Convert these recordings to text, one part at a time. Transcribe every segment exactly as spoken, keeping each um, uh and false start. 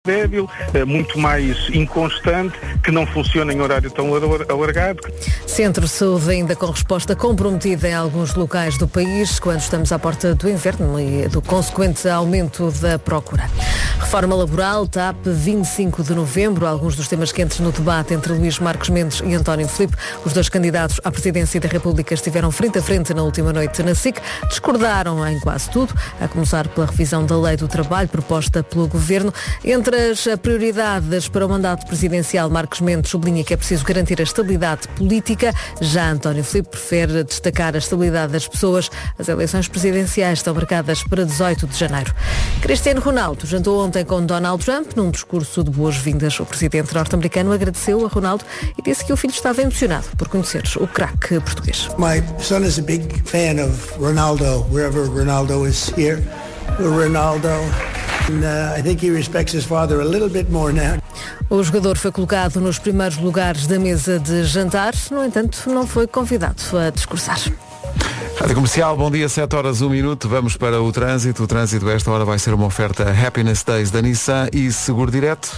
débil, muito mais inconstante, que não funciona em horário tão alargado. Centro de Saúde ainda com resposta comprometida em alguns locais do país, quando estamos à porta do inverno e do consequente aumento da procura. Reforma laboral, T A P, vinte e cinco de novembro, alguns dos temas quentes no debate entre Luís Marques Mendes e António Filipe. Os dois candidatos à presidência da República estiveram frente a frente na última noite na S I C, discordaram em quase tudo, a começar pela revisão da Lei do Trabalho proposta pelo Governo. Entre as prioridades para o mandato presidencial, Marques Mendes sublinha que é preciso garantir a estabilidade política. Já António Filipe prefere destacar a estabilidade das pessoas. As eleições presidenciais estão marcadas para dezoito de janeiro. Cristiano Ronaldo jantou ontem com Donald Trump num discurso de boas-vindas. O presidente norte-americano agradeceu a Ronaldo e disse que o filho estava emocionado por conhecer o craque português. My son is a big fan of Ronaldo, wherever Ronaldo is here. Ronaldo, and, uh, I think he respects his father a little bit more now. O jogador foi colocado nos primeiros lugares da mesa de jantar, no entanto, não foi convidado a discursar. Rádio Comercial, bom dia, sete horas, um minuto. Vamos para o trânsito. O trânsito esta hora vai ser uma oferta Happiness Days da Nissan e Seguro Direto.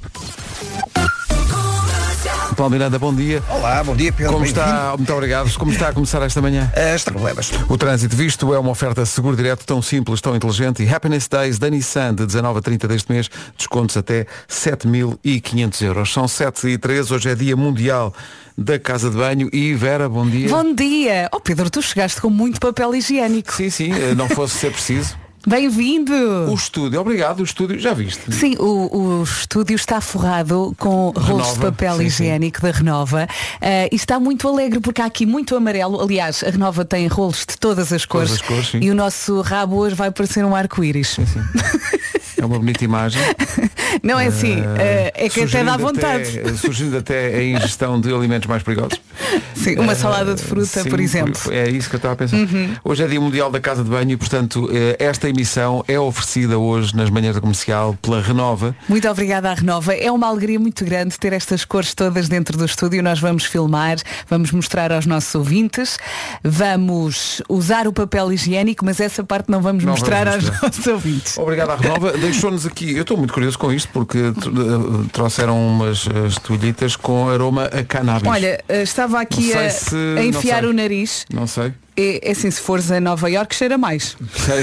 Paulo Miranda, bom dia. Olá, bom dia, Pedro. Como está? Muito obrigado. Como está a começar esta manhã? Uh, está problemas. O trânsito visto é uma oferta Seguro Direto tão simples, tão inteligente e Happiness Days da Nissan de dezanove a trinta deste mês, descontos até sete mil e quinhentos euros. São sete e treze, hoje é Dia Mundial da Casa de Banho e Vera, bom dia. Bom dia. Oh Pedro, tu chegaste com muito papel higiênico. Sim, sim, não fosse ser preciso. Bem-vindo! O estúdio, obrigado, o estúdio, já viste? Sim, o, o estúdio está forrado com rolos de papel sim, higiênico sim. da Renova uh, e está muito alegre porque há aqui muito amarelo. Aliás, a Renova tem rolos de todas as cores, todas as cores sim. E o nosso rabo hoje vai parecer um arco-íris. Sim, sim. É uma bonita imagem. Não é assim, uh, é que até dá vontade. Até, surgindo até a ingestão de alimentos mais perigosos. Sim, uma salada de fruta, sim, por exemplo. É isso que eu estava a pensar. Uhum. Hoje é Dia Mundial da Casa de Banho e, portanto, esta emissão é oferecida hoje nas manhãs da Comercial pela Renova. Muito obrigada à Renova. É uma alegria muito grande ter estas cores todas dentro do estúdio. Nós vamos filmar, vamos mostrar aos nossos ouvintes, vamos usar o papel higiênico, mas essa parte não vamos não mostrar vamos aos nossos ouvintes. Obrigado à Renova. Deixou-nos aqui, eu estou muito curioso com isto, porque trouxeram umas toalhitas com aroma a cannabis. Olha, estava aqui a, se, a enfiar o nariz. Não sei. É, é assim, se fores a Nova Iorque cheira mais.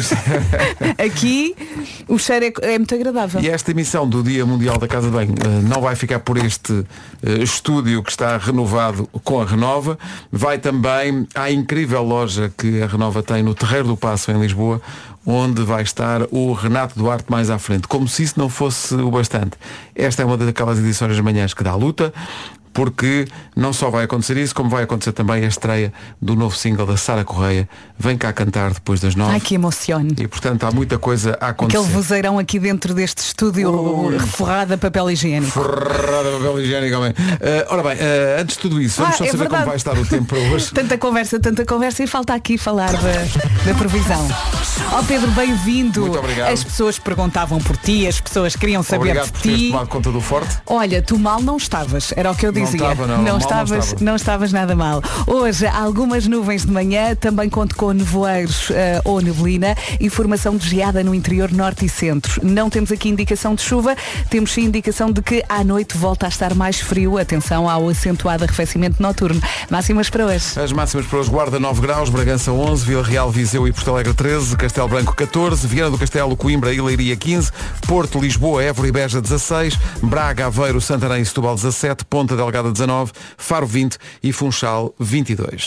Aqui o cheiro é, é muito agradável. E esta emissão do Dia Mundial da Casa de Banho uh, não vai ficar por este uh, estúdio que está renovado com a Renova. Vai também à incrível loja que a Renova tem no Terreiro do Paço, em Lisboa, onde vai estar o Renato Duarte mais à frente. Como se isso não fosse o bastante. Esta é uma daquelas edições das manhãs que dá luta, porque não só vai acontecer isso, como vai acontecer também a estreia do novo single da Sara Correia. Vem cá cantar depois das nove. Ai, que emocione. E portanto há muita coisa a acontecer. Aquele vozeirão aqui dentro deste estúdio uh, forrado a papel higiênico. Forrado a papel higiênico, homem. Uh, ora bem, uh, antes de tudo isso, vamos ah, só é saber verdade. Como vai estar o tempo para hoje. Tanta conversa, tanta conversa e falta aqui falar da, da previsão. Ó oh, Pedro, bem-vindo. Muito obrigado. As pessoas perguntavam por ti, as pessoas queriam saber obrigado de por ti. Obrigado por teres tomado conta do forte. Olha, tu mal não estavas, era o que eu dizia. Não estava, não. Não estavas, não, estava. não estavas nada mal. Hoje, algumas nuvens de manhã, também conto com nevoeiros uh, ou neblina e formação de geada no interior norte e centro. Não temos aqui indicação de chuva, temos sim indicação de que à noite volta a estar mais frio. Atenção ao acentuado arrefecimento noturno. Máximas para hoje. As máximas para hoje: Guarda nove graus, Bragança onze, Vila Real, Viseu e Porto Alegre treze, Castelo Branco catorze, Viana do Castelo, Coimbra e Leiria quinze, Porto, Lisboa, Évora e Beja dezasseis, Braga, Aveiro, Santarém e Setúbal dezassete, Ponta Delgada dezanove, Faro vinte e Funchal vinte e dois.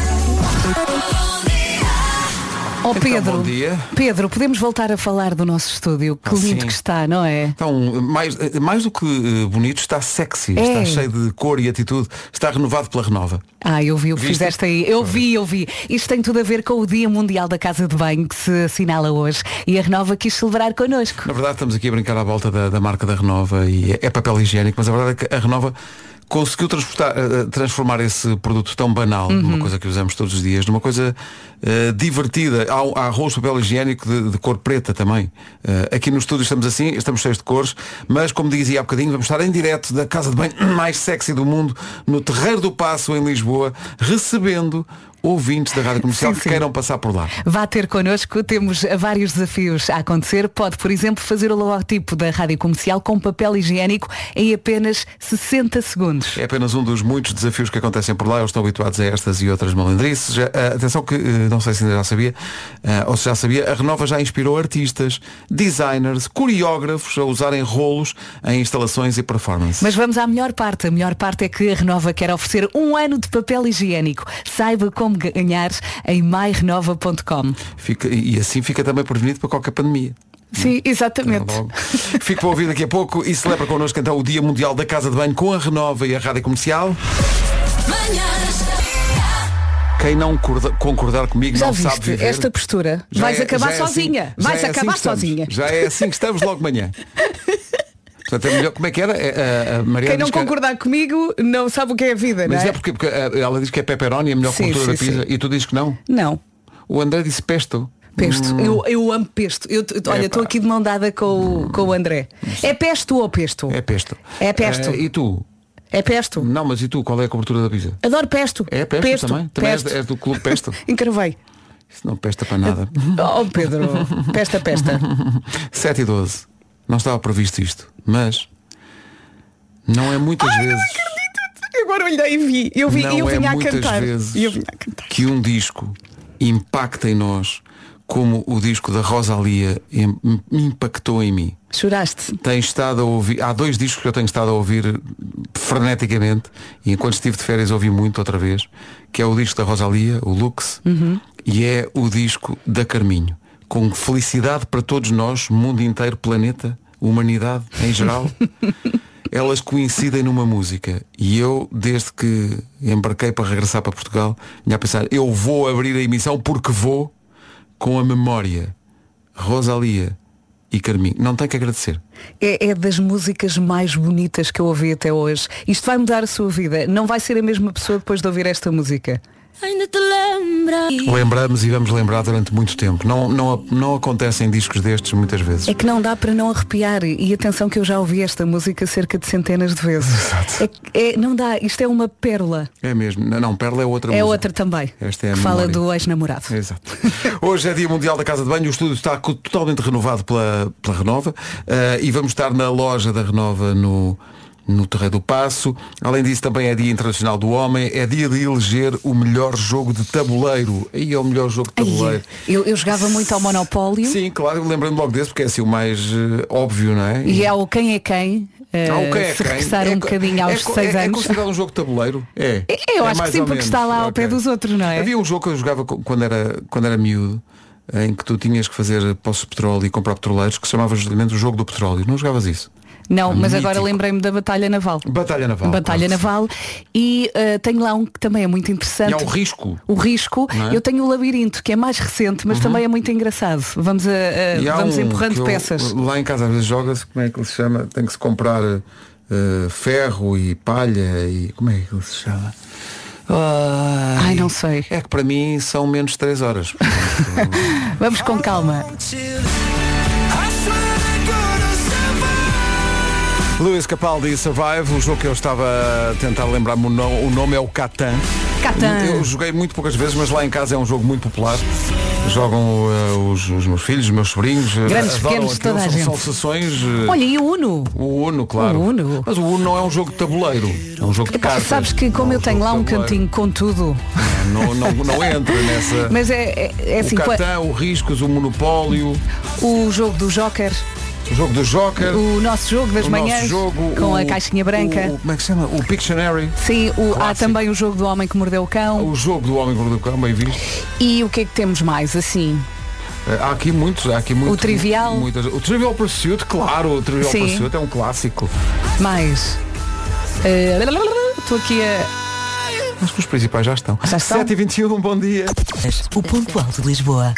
Oh Pedro, então, bom dia. Pedro, podemos voltar a falar do nosso estúdio. Que ah, lindo sim. que está, não é? Então, mais, mais do que bonito, está sexy, é. Está cheio de cor e atitude, está renovado pela Renova. Ah, eu vi o que Viste? Fizeste aí. Eu vi, eu vi. Isto tem tudo a ver com o Dia Mundial da Casa de Banho que se assinala hoje e a Renova quis celebrar connosco. Na verdade, estamos aqui a brincar à volta da, da marca da Renova e é, é papel higiênico, mas a verdade é que a Renova conseguiu transformar esse produto tão banal, uhum. numa coisa que usamos todos os dias, numa coisa uh, divertida. Há, há arroz de papel higiênico de, de cor preta também. Uh, aqui no estúdio estamos assim, estamos cheios de cores, mas como dizia há bocadinho, vamos estar em direto da casa de banho mais sexy do mundo, no Terreiro do Paço, em Lisboa, recebendo ouvintes da Rádio Comercial Sim, que sim. queiram passar por lá. Vá ter connosco, temos vários desafios a acontecer. Pode, por exemplo, fazer o logotipo da Rádio Comercial com papel higiênico em apenas sessenta segundos. É apenas um dos muitos desafios que acontecem por lá. Eles estão habituados a estas e outras malandrices. Já, uh, atenção que, uh, não sei se ainda já sabia, uh, ou se já sabia, a Renova já inspirou artistas, designers, coreógrafos a usarem rolos em instalações e performance. Mas vamos à melhor parte. A melhor parte é que a Renova quer oferecer um ano de papel higiênico. Saiba como ganhar em my renova ponto com. Fica, e assim fica também prevenido para qualquer pandemia. Sim, exatamente. Logo. Fico para ouvir daqui a pouco e celebra connosco então o Dia Mundial da Casa de Banho com a Renova e a Rádio Comercial. Quem não corda- concordar comigo Já não viste sabe viver. esta postura? Já Vais é- acabar já é sozinha. assim- já Vais é assim acabar que estamos. sozinha. Já é assim que estamos logo de manhã. Portanto, é melhor. Como é que era? É, a, a Mariana Quem não diz que é- concordar comigo não sabe o que é a vida, Mas não é? é porque, porque uh, ela diz que é pepperoni a melhor Sim, cultura sim, da pizza sim. e tu dizes que não. Não. O André disse pesto. Pesto. Hum. Eu, eu amo pesto. Eu, olha, Epá. estou aqui de mão dada com, o- com o André. É pesto ou pesto? É pesto. É pesto. Uh, e tu? É pesto. Não, mas e tu? Qual é a cobertura da pizza? Adoro pesto. É pesto, também? Também és, Pesto. és do clube pesto? Encravei. Isso não pesta para nada. Oh Pedro, pesta, pesta. sete e doze. Não estava previsto isto, mas não é muitas Ai, vezes Agora olhei e vi. Eu vi não e eu é vinha a muitas cantar. vezes E eu vinha a cantar. que um disco impacta em nós como o disco da Rosalia im- impactou em mim. Choraste. Tenho estado a ouvir, há dois discos que eu tenho estado a ouvir freneticamente e enquanto estive de férias ouvi muito outra vez, que é o disco da Rosalia, o Lux, Uhum. e é o disco da Carminho, com felicidade para todos nós, mundo inteiro, planeta, humanidade em geral. Elas coincidem numa música e eu, desde que embarquei para regressar para Portugal, vinha a pensar, eu vou abrir a emissão porque vou com a memória Rosalia e Carminho. Não tenho que agradecer. É, é das músicas mais bonitas que eu ouvi até hoje. Isto vai mudar a sua vida. Não vai ser a mesma pessoa depois de ouvir esta música. Ainda te lembra. Lembramos e vamos lembrar durante muito tempo. Não, não, não acontecem discos destes muitas vezes. É que não dá para não arrepiar. E atenção que eu já ouvi esta música cerca de centenas de vezes. Exato. É, é, não dá. Isto é uma pérola. É mesmo. Não, não, Perla é outra É música. outra também. Esta é a que fala memória. do ex-namorado. Exato. Hoje é Dia Mundial da Casa de Banho. O estúdio está co- totalmente renovado pela, pela Renova uh, e vamos estar na loja da Renova no, no Terreiro do Paço. Além disso também é Dia Internacional do Homem. É dia de eleger o melhor jogo de tabuleiro. Aí é o melhor jogo de tabuleiro. Ai, eu, eu jogava muito ao Monopólio. Sim, claro, lembrando logo desse porque é assim o mais uh, óbvio, não é? E é o Quem é Quem. Uh, Ah, o quem é se quem? regressar É um co- bocadinho aos é, co- seis é, é anos. considerado um jogo de tabuleiro? É. É, eu É acho que mais sim, ou porque menos. está lá ao Ok. pé dos outros, não é? Havia um jogo que eu jogava co- quando era, quando era miúdo, em que tu tinhas que fazer poços de petróleo e comprar petroleiros, que se chamava justamente o jogo do petróleo. Não jogavas isso? Não, mas agora Mítico. lembrei-me da Batalha Naval. Batalha Naval. Batalha claro que sim. Naval. E uh, tenho lá um que também é muito interessante. E há o risco. O risco. Não é? Eu tenho o Labirinto, que é mais recente, mas também é muito engraçado. Vamos, a, a- E há vamos um empurrando que eu- peças. Lá em casa às vezes joga-se, como é que ele se chama? Tem que se comprar eh, ferro e palha e. Como é que ele se chama? Ai, Ai, não sei. É que para mim são menos de três horas. Portanto, Vamos com calma. Luís Capaldi Survive, o jogo que eu estava a tentar lembrar-me, o nome, o nome é o Catan. Catan. Eu joguei muito poucas vezes, mas lá em casa é um jogo muito popular. Jogam uh, os, os meus filhos, os meus sobrinhos. uh, Grandes, adoram pequenos, aquilo. toda a são, gente. são sessões. uh, Olha, e o Uno? O Uno, claro. O Uno. Mas o Uno não é um jogo de tabuleiro. É um jogo de Epá, cartas. sabes que como Não é eu tenho jogo lá de um tabuleiro. cantinho com tudo. Não, não, não entra nessa. Mas é, é, é assim, o Catan, o Riscos, o Monopólio, o jogo do Joker, o jogo do Joker. o nosso jogo das o manhãs, nosso jogo, com o- a caixinha branca. o- o- como é que se chama? O Pictionary. Sim, o- há Clássico. também o jogo do Homem que Mordeu o Cão. O jogo do Homem Gordo do Cão, bem visto. E o que é que temos mais, assim? Eh, Há aqui muitos, há aqui muito, O Trivial. muitas- o Trivial Pursuit, claro, o Trivial Sim. Pursuit é um clássico. Mais. Eh, Estou aqui a... Acho que os principais já estão. Já estão? sete e vinte e um, bom dia. O ponto alto de Lisboa.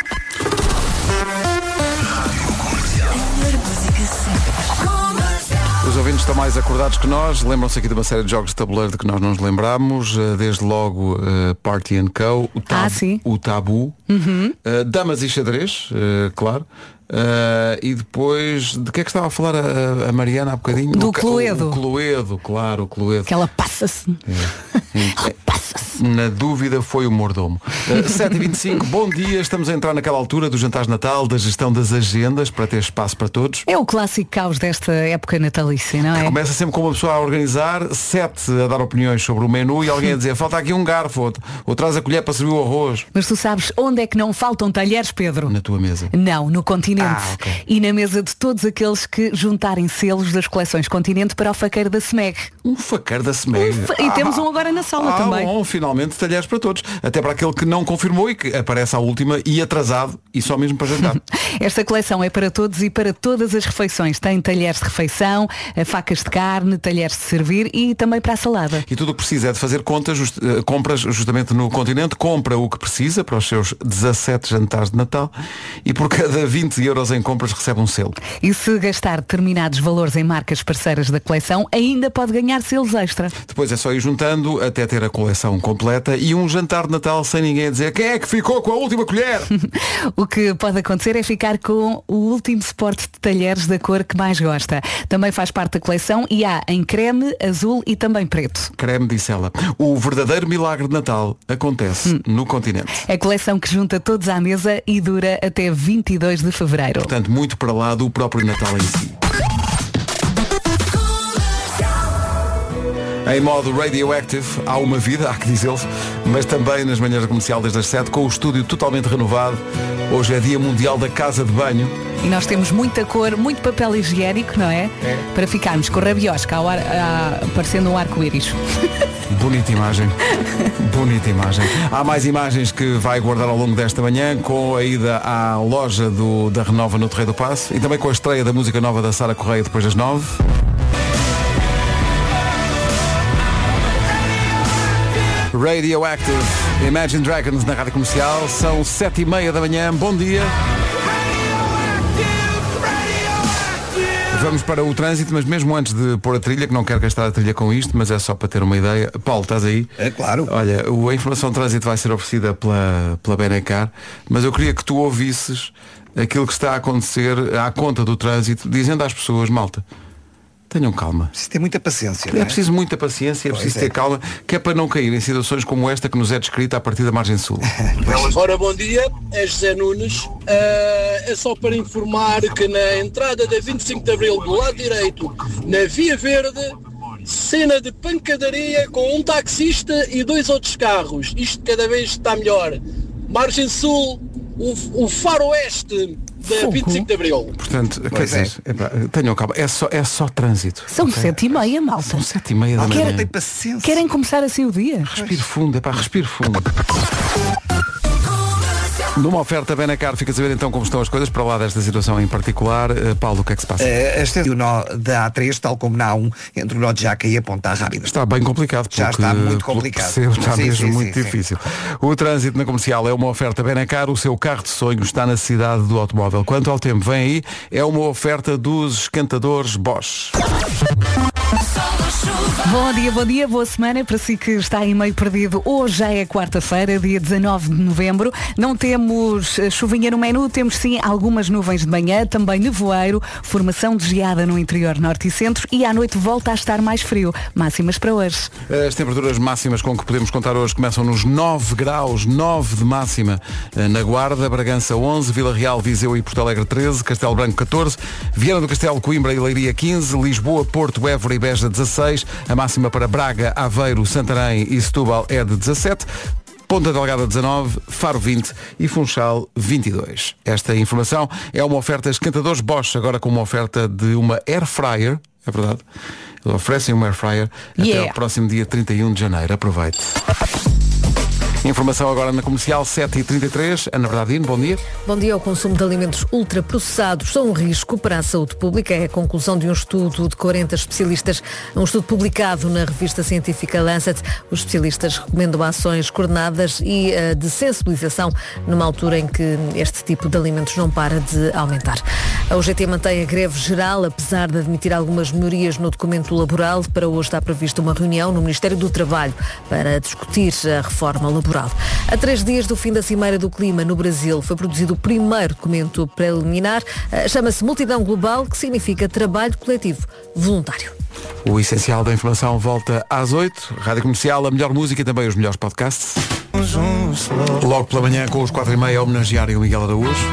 Os ouvintes estão mais acordados que nós. Lembram-se aqui de uma série de jogos de tabuleiro de que nós não nos lembramos. Eh, Desde logo eh, Party and Co. O, tab- Ah, sim. o Tabu. Eh, Damas e Xadrez, eh, claro. Eh, e depois, de que é que estava a falar a, a Mariana há bocadinho? Do O ca- Cluedo. O, o Cluedo, claro, o Cluedo. que ela passa-se. É. Ela passa-se. Na dúvida foi o mordomo. uh, sete e vinte e cinco, bom dia. Estamos a entrar naquela altura do jantar de Natal, da gestão das agendas, para ter espaço para todos. É o clássico caos desta época natalícia, não é? Começa sempre com uma pessoa a organizar, sete a dar opiniões sobre o menu e alguém a dizer, falta aqui um garfo, ou, ou traz a colher para servir o arroz. Mas tu sabes onde é que não faltam talheres, Pedro? Na tua mesa. Não, no Continente. Ah, okay. E na mesa de todos aqueles que juntarem selos das coleções Continente para o faqueiro da S M E G. Um faqueiro da S M E G. Um fa... E ah, temos um agora na sala ah, também. Bom, finalmente talheres para todos. Até para aquele que não confirmou e que aparece à última e atrasado e só mesmo para jantar. Esta coleção é para todos e para todas as refeições. Tem talheres de refeição, facas de carne, talheres de servir e também para a salada. E tudo o que precisa é de fazer contas, just, uh, compras justamente no Continente, compra o que precisa para os seus dezassete jantares de Natal e por cada vinte euros em compras recebe um selo. E se gastar determinados valores em marcas parceiras da coleção, ainda pode ganhar selos extra. Depois é só ir juntando até ter a coleção completa e um jantar de Natal sem ninguém a dizer quem é que ficou com a última colher. O que pode acontecer é ficar com o último suporte de talheres da cor que mais gosta. Também faz parte da coleção e há em creme, azul e também preto. Creme, disse ela. O verdadeiro milagre de Natal acontece hum. no Continente. É a coleção que junta todos à mesa e dura até vinte e dois de fevereiro. Portanto, muito para lá do próprio Natal em si. Em modo Radioactive, há uma vida, há que dizê-lo, mas também nas manhãs da comercial desde as sete, com o estúdio totalmente renovado. Hoje é Dia Mundial da Casa de Banho. E nós temos muita cor, muito papel higiênico, não é? É. Para ficarmos com rabiosca, ao ar, a, parecendo um arco-íris. Bonita imagem. Bonita imagem. Há mais imagens que vai guardar ao longo desta manhã, com a ida à loja do, da Renova no Terreiro do Paço e também com a estreia da música nova da Sara Correia depois das nove. Radioactive, Imagine Dragons na Rádio Comercial. São sete e meia da manhã. Bom dia. Vamos para o trânsito, mas mesmo antes de pôr a trilha, que não quero gastar a trilha com isto, mas é só para ter uma ideia. Paulo, estás aí? É claro. Olha, a informação de trânsito vai ser oferecida pela, pela Benecar, mas eu queria que tu ouvisses aquilo que está a acontecer à conta do trânsito, dizendo às pessoas, malta, tenham calma. Preciso ter muita paciência. É, não é preciso muita paciência, é preciso ter calma, que é para não cair em situações como esta que nos é descrita a partir da margem sul. Ora, bom dia, é José Nunes. Uh, é só para informar que na entrada da vinte e cinco de Abril, do lado direito, na Via Verde, cena de pancadaria com um taxista e dois outros carros. Isto cada vez está melhor. Margem sul, o, o faroeste da vinte e cinco de Abril. Portanto, quer dizer, é. epá, tenham calma, é só, é só trânsito. São okay? sete e meia, malta. São sete e meia da manhã. Querem ter paciência. Querem começar assim o dia? Respire fundo, é pá, respire fundo. Numa oferta Benacar, fica a saber então como estão as coisas para lá desta situação em particular. Uh, Paulo, o que é que se passa? Uh, este é o nó da A três, tal como na A um, entre o nó de Jaca e a Ponta Rábida. Está bem complicado. Já porque, está muito complicado. Percebo, está sim, mesmo sim, muito sim, difícil. Sim. O trânsito na comercial é uma oferta Benacar, o seu carro de sonho está na cidade do automóvel. Quanto ao tempo, vem aí, é uma oferta dos esquentadores Bosch. Bom dia, bom dia, boa semana para si que está aí meio perdido. Hoje já é quarta-feira, dia dezanove de novembro. Não temos chuvinha no menu, temos sim algumas nuvens de manhã, também nevoeiro, formação de geada no interior norte e centro e à noite volta a estar mais frio. Máximas para hoje. As temperaturas máximas com que podemos contar hoje começam nos nove graus, nove de máxima na Guarda, Bragança onze, Vila Real, Viseu e Porto Alegre treze, Castelo Branco catorze, Viana do Castelo, Coimbra e Leiria quinze, Lisboa, Porto, Évora e Beja dezasseis, a máxima para Braga, Aveiro, Santarém e Setúbal é de dezassete, Ponta Delgada dezanove, Faro vinte e Funchal vinte e dois. Esta informação é uma oferta esquentadores Bosch, agora com uma oferta de uma Air Fryer, é verdade? Eles oferecem uma Air Fryer yeah. até ao próximo dia trinta e um de janeiro. Aproveite. Informação agora na comercial sete e trinta e três. Ana Bernardino, bom dia. Bom dia. O consumo de alimentos ultraprocessados são um risco para a saúde pública. É a conclusão de um estudo de quarenta especialistas, um estudo publicado na revista científica Lancet. Os especialistas recomendam ações coordenadas e uh, de sensibilização numa altura em que este tipo de alimentos não para de aumentar. A U G T mantém a greve geral, apesar de admitir algumas melhorias no documento laboral. Para hoje está prevista uma reunião no Ministério do Trabalho para discutir a reforma laboral. A três dias do fim da Cimeira do Clima no Brasil foi produzido o primeiro documento preliminar. Chama-se Multidão Global, que significa trabalho coletivo voluntário. O essencial da informação volta às oito. Rádio Comercial, a melhor música e também os melhores podcasts. Logo pela manhã, com os quatro e meia, homenagearem o Miguel Araújo.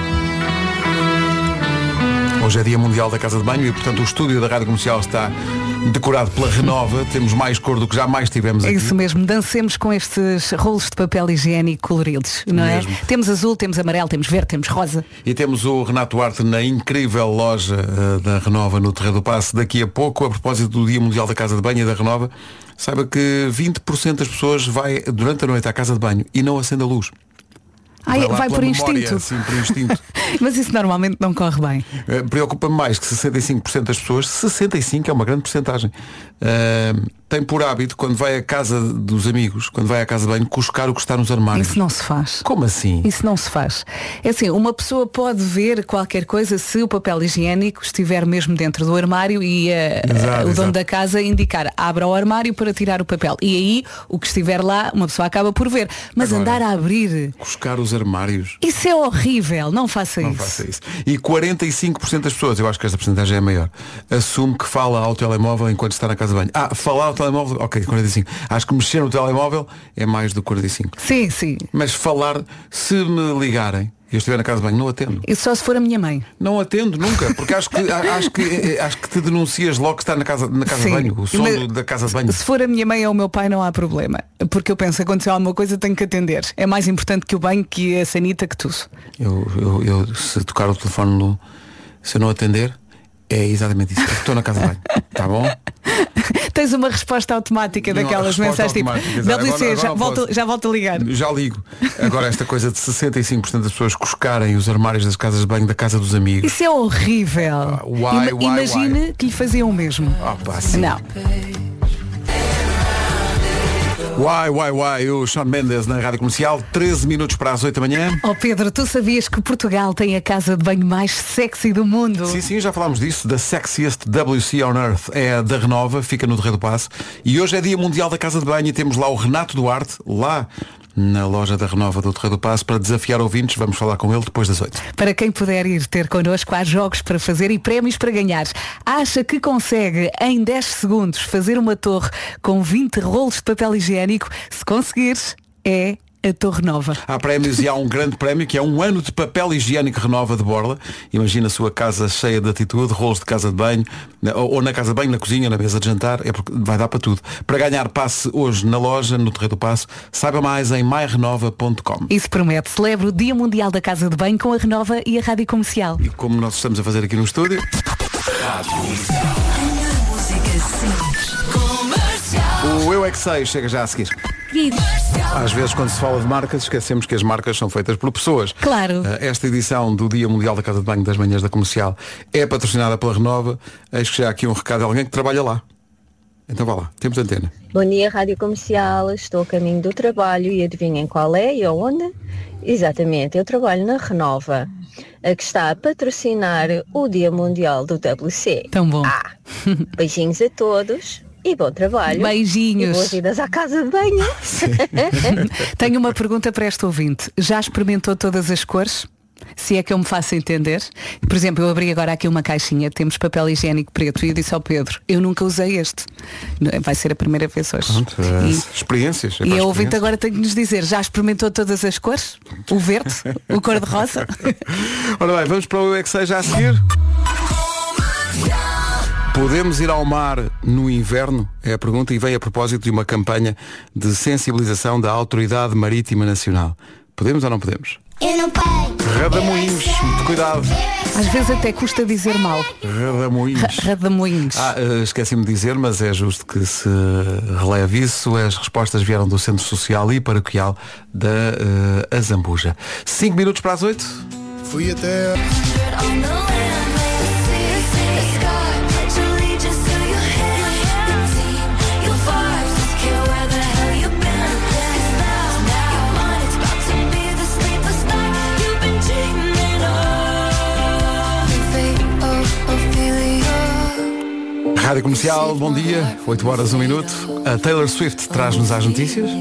Hoje é Dia Mundial da Casa de Banho e, portanto, o estúdio da Rádio Comercial está decorado pela Renova. Temos mais cor do que jamais tivemos aqui. É isso mesmo. Dancemos com estes rolos de papel higiênico coloridos, não é? Mesmo. Temos azul, temos amarelo, temos verde, temos rosa. E temos o Renato Duarte na incrível loja uh, da Renova no Terreiro do Paço daqui a pouco, a propósito do Dia Mundial da Casa de Banho e da Renova. Saiba que vinte por cento das pessoas vai durante a noite à casa de banho e não acende a luz. Ai, vai, vai por memória, instinto. Sim, por instinto. Mas isso normalmente não corre bem. Uh, Preocupa-me mais que sessenta e cinco por cento das pessoas, sessenta e cinco por cento é uma grande porcentagem, uh, tem por hábito, quando vai à casa dos amigos, quando vai à casa de banho, cuscar o que está nos armários. Isso não se faz. Como assim? Isso não se faz. É assim, uma pessoa pode ver qualquer coisa se o papel higiênico estiver mesmo dentro do armário e uh, exato, o dono exato. da casa indicar, abra o armário para tirar o papel. E aí, o que estiver lá, uma pessoa acaba por ver. Mas agora, andar a abrir... Cuscar os armários... Isso é horrível, não faça não isso. Não faça isso. E quarenta e cinco por cento das pessoas, eu acho que esta porcentagem é maior, assume que fala ao telemóvel enquanto está na casa de banho. Ah, falar ao telemóvel, ok, quarenta e cinco. Acho que mexer no telemóvel é mais do que quarenta e cinco. Sim, sim. Mas falar, se me ligarem e eu estiver na casa de banho, não atendo. E só se for a minha mãe. Não atendo nunca, porque acho que, acho que, acho que te denuncias logo que está na casa, na casa de banho, o som mas, do, da casa de banho. Se for a minha mãe ou o meu pai não há problema. Porque eu penso, aconteceu alguma coisa, tenho que atender. É mais importante que o banho, que a sanita, que tudo. Eu, eu, eu se tocar o telefone, no, se eu não atender, é exatamente isso. Estou na casa de banho. Tá bom? Tens uma resposta automática não, daquelas resposta mensagens tipo B L C, já, volto, já volto a ligar. Já ligo. Agora esta coisa de sessenta e cinco por cento das pessoas cuscarem os armários das casas de banho da casa dos amigos. Isso é horrível. Ah, why, Ima why, Imagine why? que lhe faziam o mesmo. Ah, pá, sim. Não. Why, why, why, o Shawn Mendes na Rádio Comercial, treze minutos para as oito da manhã. Oh Pedro, tu sabias que Portugal tem a casa de banho mais sexy do mundo? Sim, sim, já falámos disso. The Sexiest W C on Earth é a da Renova, fica no Terreiro do Paço. E hoje é Dia Mundial da Casa de Banho e temos lá o Renato Duarte, lá na loja da Renova do Terreiro do Paço, para desafiar ouvintes. Vamos falar com ele depois das oito. Para quem puder ir ter connosco, há jogos para fazer e prémios para ganhar. Acha que consegue em dez segundos fazer uma torre com vinte rolos de papel higiênico? Se conseguires, é a Torre Nova. Há prémios e há um grande prémio que é um ano de papel higiênico Renova de Borla. Imagina a sua casa cheia de atitude, rolos de casa de banho, ou na casa de banho, na cozinha, na mesa de jantar, é porque vai dar para tudo. Para ganhar, passe hoje na loja, no Terreiro do Paço. Saiba mais em my renova ponto com. Isso promete. Celebra o Dia Mundial da Casa de Banho com a Renova e a Rádio Comercial. E como nós estamos a fazer aqui no estúdio... O Eu é que Sei chega já a seguir. Às vezes, quando se fala de marcas, esquecemos que as marcas são feitas por pessoas. Claro. Esta edição do Dia Mundial da Casa de Banho das Manhãs da Comercial é patrocinada pela Renova. Eis que já há aqui um recado de alguém que trabalha lá. Então vá lá, temos antena. Bom dia, Rádio Comercial. Estou a caminho do trabalho e adivinhem qual é e aonde? Exatamente, eu trabalho na Renova, a que está a patrocinar o Dia Mundial do W C. Tão bom. Ah, beijinhos a todos. E bom trabalho. Beijinhos. E boas idas à casa de banho. Tenho uma pergunta para este ouvinte. Já experimentou todas as cores? Se é que eu me faço entender. Por exemplo, eu abri agora aqui uma caixinha, temos papel higiênico preto e eu disse ao Pedro, eu nunca usei este. Vai ser a primeira vez hoje. Pronto, e, experiências. É e a ouvinte agora tem que nos dizer, já experimentou todas as cores? O verde? O cor-de-rosa? Ora bem, vamos para o Eu é que Sei já a seguir. Podemos ir ao mar no inverno? É a pergunta e vem a propósito de uma campanha de sensibilização da Autoridade Marítima Nacional. Podemos ou não podemos? Eu não pai. Radamoinhos, muito cuidado. Às vezes até custa dizer mal. Radamoinhos. Radamoinhos. Ah, uh, esqueci-me de dizer, mas é justo que se releve isso. As respostas vieram do Centro Social e Paroquial da uh, Azambuja. Cinco minutos para as oito. Fui até... Rádio Comercial, bom dia, oito horas, um minuto. A Taylor Swift traz-nos as notícias.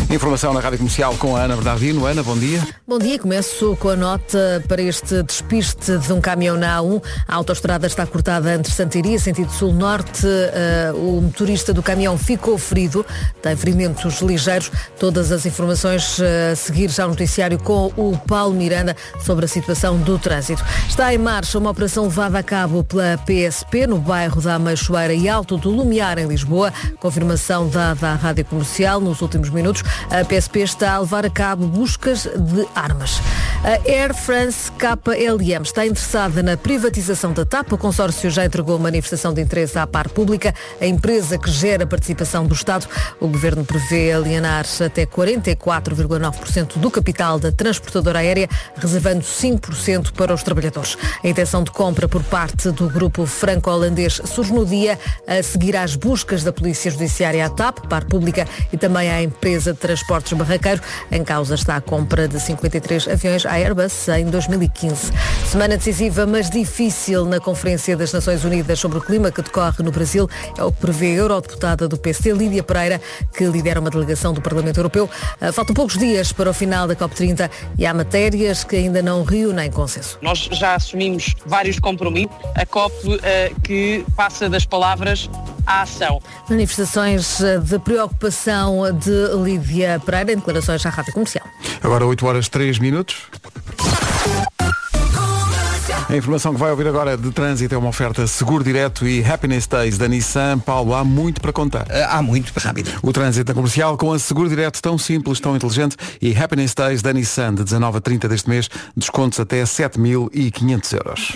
Informação na Rádio Comercial com a Ana Bernardino. Ana, bom dia. Bom dia, começo com a nota para este despiste de um caminhão na A um. A autoestrada está cortada entre Santiria, sentido sul-norte. Uh, o motorista do caminhão ficou ferido, tem ferimentos ligeiros. Todas as informações a seguir já ao noticiário com o Paulo Miranda sobre a situação do trânsito. Está em marcha uma operação levada a cabo pela P S P no bairro da Ameixoeira e Alto do Lumiar, em Lisboa. Confirmação dada à Rádio Comercial nos últimos minutos. A P S P está a levar a cabo buscas de armas. A Air France K L M está interessada na privatização da TAP. O consórcio já entregou manifestação de interesse à par pública, a empresa que gera a participação do Estado. O Governo prevê alienar até quarenta e quatro vírgula nove por cento do capital da transportadora aérea, reservando cinco por cento para os trabalhadores. A intenção de compra por parte do grupo franco-holandês surge no dia a seguir às buscas da Polícia Judiciária à TAP, par pública, e também à empresa de transportes Barraqueiro. Em causa está a compra de cinquenta e três aviões à Airbus em dois mil e quinze. Semana decisiva, mas difícil na Conferência das Nações Unidas sobre o Clima que decorre no Brasil. É o que prevê a eurodeputada do P C, Lídia Pereira, que lidera uma delegação do Parlamento Europeu. Faltam poucos dias para o final da COP trinta e há matérias que ainda não reúnem consenso. Nós já assumimos vários compromissos. A COP uh, que passa das palavras à ação. Manifestações de preocupação de Lídia Pereira em declarações à Rádio Comercial. Agora oito horas três minutos. A informação que vai ouvir agora de trânsito é uma oferta Seguro Direto e Happiness Days da Nissan. Paulo, há muito para contar. Há muito, rápido. O trânsito comercial com a Seguro Direto tão simples, tão inteligente, e Happiness Days da Nissan de dezanove a trinta deste mês, descontos até sete mil e quinhentos euros.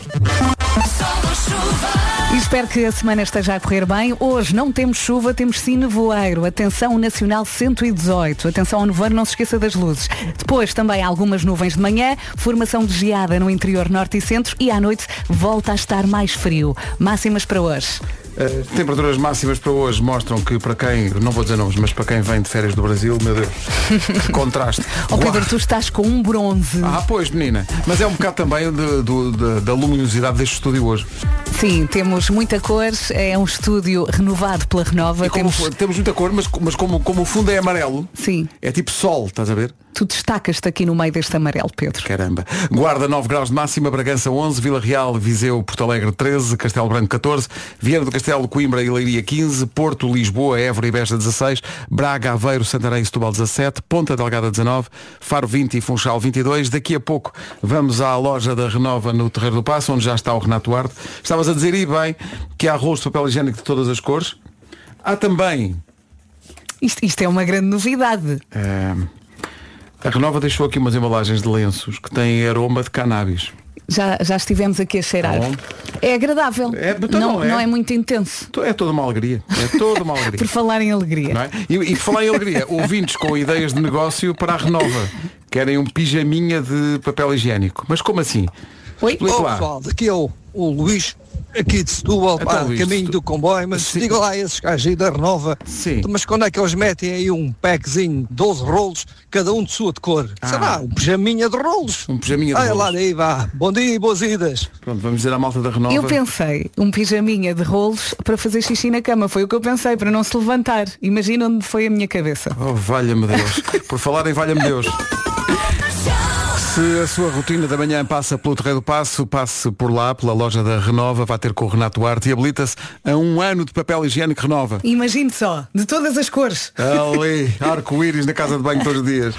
E espero que a semana esteja a correr bem. Hoje não temos chuva, temos sim nevoeiro. Atenção Nacional cento e dezoito. Atenção ao nevoeiro, não se esqueça das luzes. Depois também algumas nuvens de manhã, formação de geada no interior norte e centro e à noite volta a estar mais frio. Máximas para hoje. As temperaturas máximas para hoje mostram que para quem, não vou dizer nomes, mas para quem vem de férias do Brasil, meu Deus, que contraste. Ó Pedro, tu estás com um bronze. Ah, pois, menina. Mas é um bocado também de, de, de, da luminosidade deste estúdio hoje. Sim, temos muita cor, é um estúdio renovado pela Renova. Como, temos... temos muita cor, mas, mas como, como o fundo é amarelo, sim, é tipo sol, estás a ver? Tu destacas-te aqui no meio deste amarelo, Pedro. Caramba. Guarda nove graus de máxima, Bragança onze, Vila Real, Viseu, Porto Alegre treze, Castelo Branco catorze, Viana do Castelo, Coimbra e Leiria quinze, Porto, Lisboa, Évora e Beja dezasseis, Braga, Aveiro, Santarém e Setúbal dezassete, Ponta Delgada dezanove, Faro vinte e Funchal vinte e dois. Daqui a pouco vamos à loja da Renova no Terreiro do Paço, onde já está o Renato Duarte. Estavas a dizer, e bem, que há rolos de papel higiênico de todas as cores. Há também... Isto, isto é uma grande novidade. É... A Renova deixou aqui umas embalagens de lenços que têm aroma de cannabis. Já, já estivemos aqui a cheirar. Bom. É agradável. É, então não, não, é. não é muito intenso. É toda uma alegria. É toda uma alegria. Por falar em alegria. Não é? E, e por falar em alegria, ouvintes com ideias de negócio para a Renova. Querem um pijaminha de papel higiênico. Mas como assim? Oi? Explica lá. Oh, pessoal, daqui é o, o Luís, aqui de Setúbal, Então, pá, Luís, caminho tu... do comboio, mas Sim. diga lá a esses gajos aí da Renova, Sim. mas quando é que eles metem aí um packzinho, doze rolos, cada um de sua de cor? Ah. Sei lá, um pijaminha de rolos. Um pijaminha de Olha rolos. lá daí, vá. Bom dia e boas idas. Pronto, vamos dizer à malta da Renova. Eu pensei, um pijaminha de rolos para fazer xixi na cama. Foi o que eu pensei, para não se levantar. Imagina onde foi a minha cabeça. Oh, valha-me Deus. Por falar em valha-me Deus. Se a sua rotina da manhã passa pelo Terreiro do Paço, passe por lá, pela loja da Renova, vai ter com o Renato Duarte e habilita-se a um ano de papel higiênico Renova. Imagine só, de todas as cores. Ali, arco-íris na casa de banho todos os dias.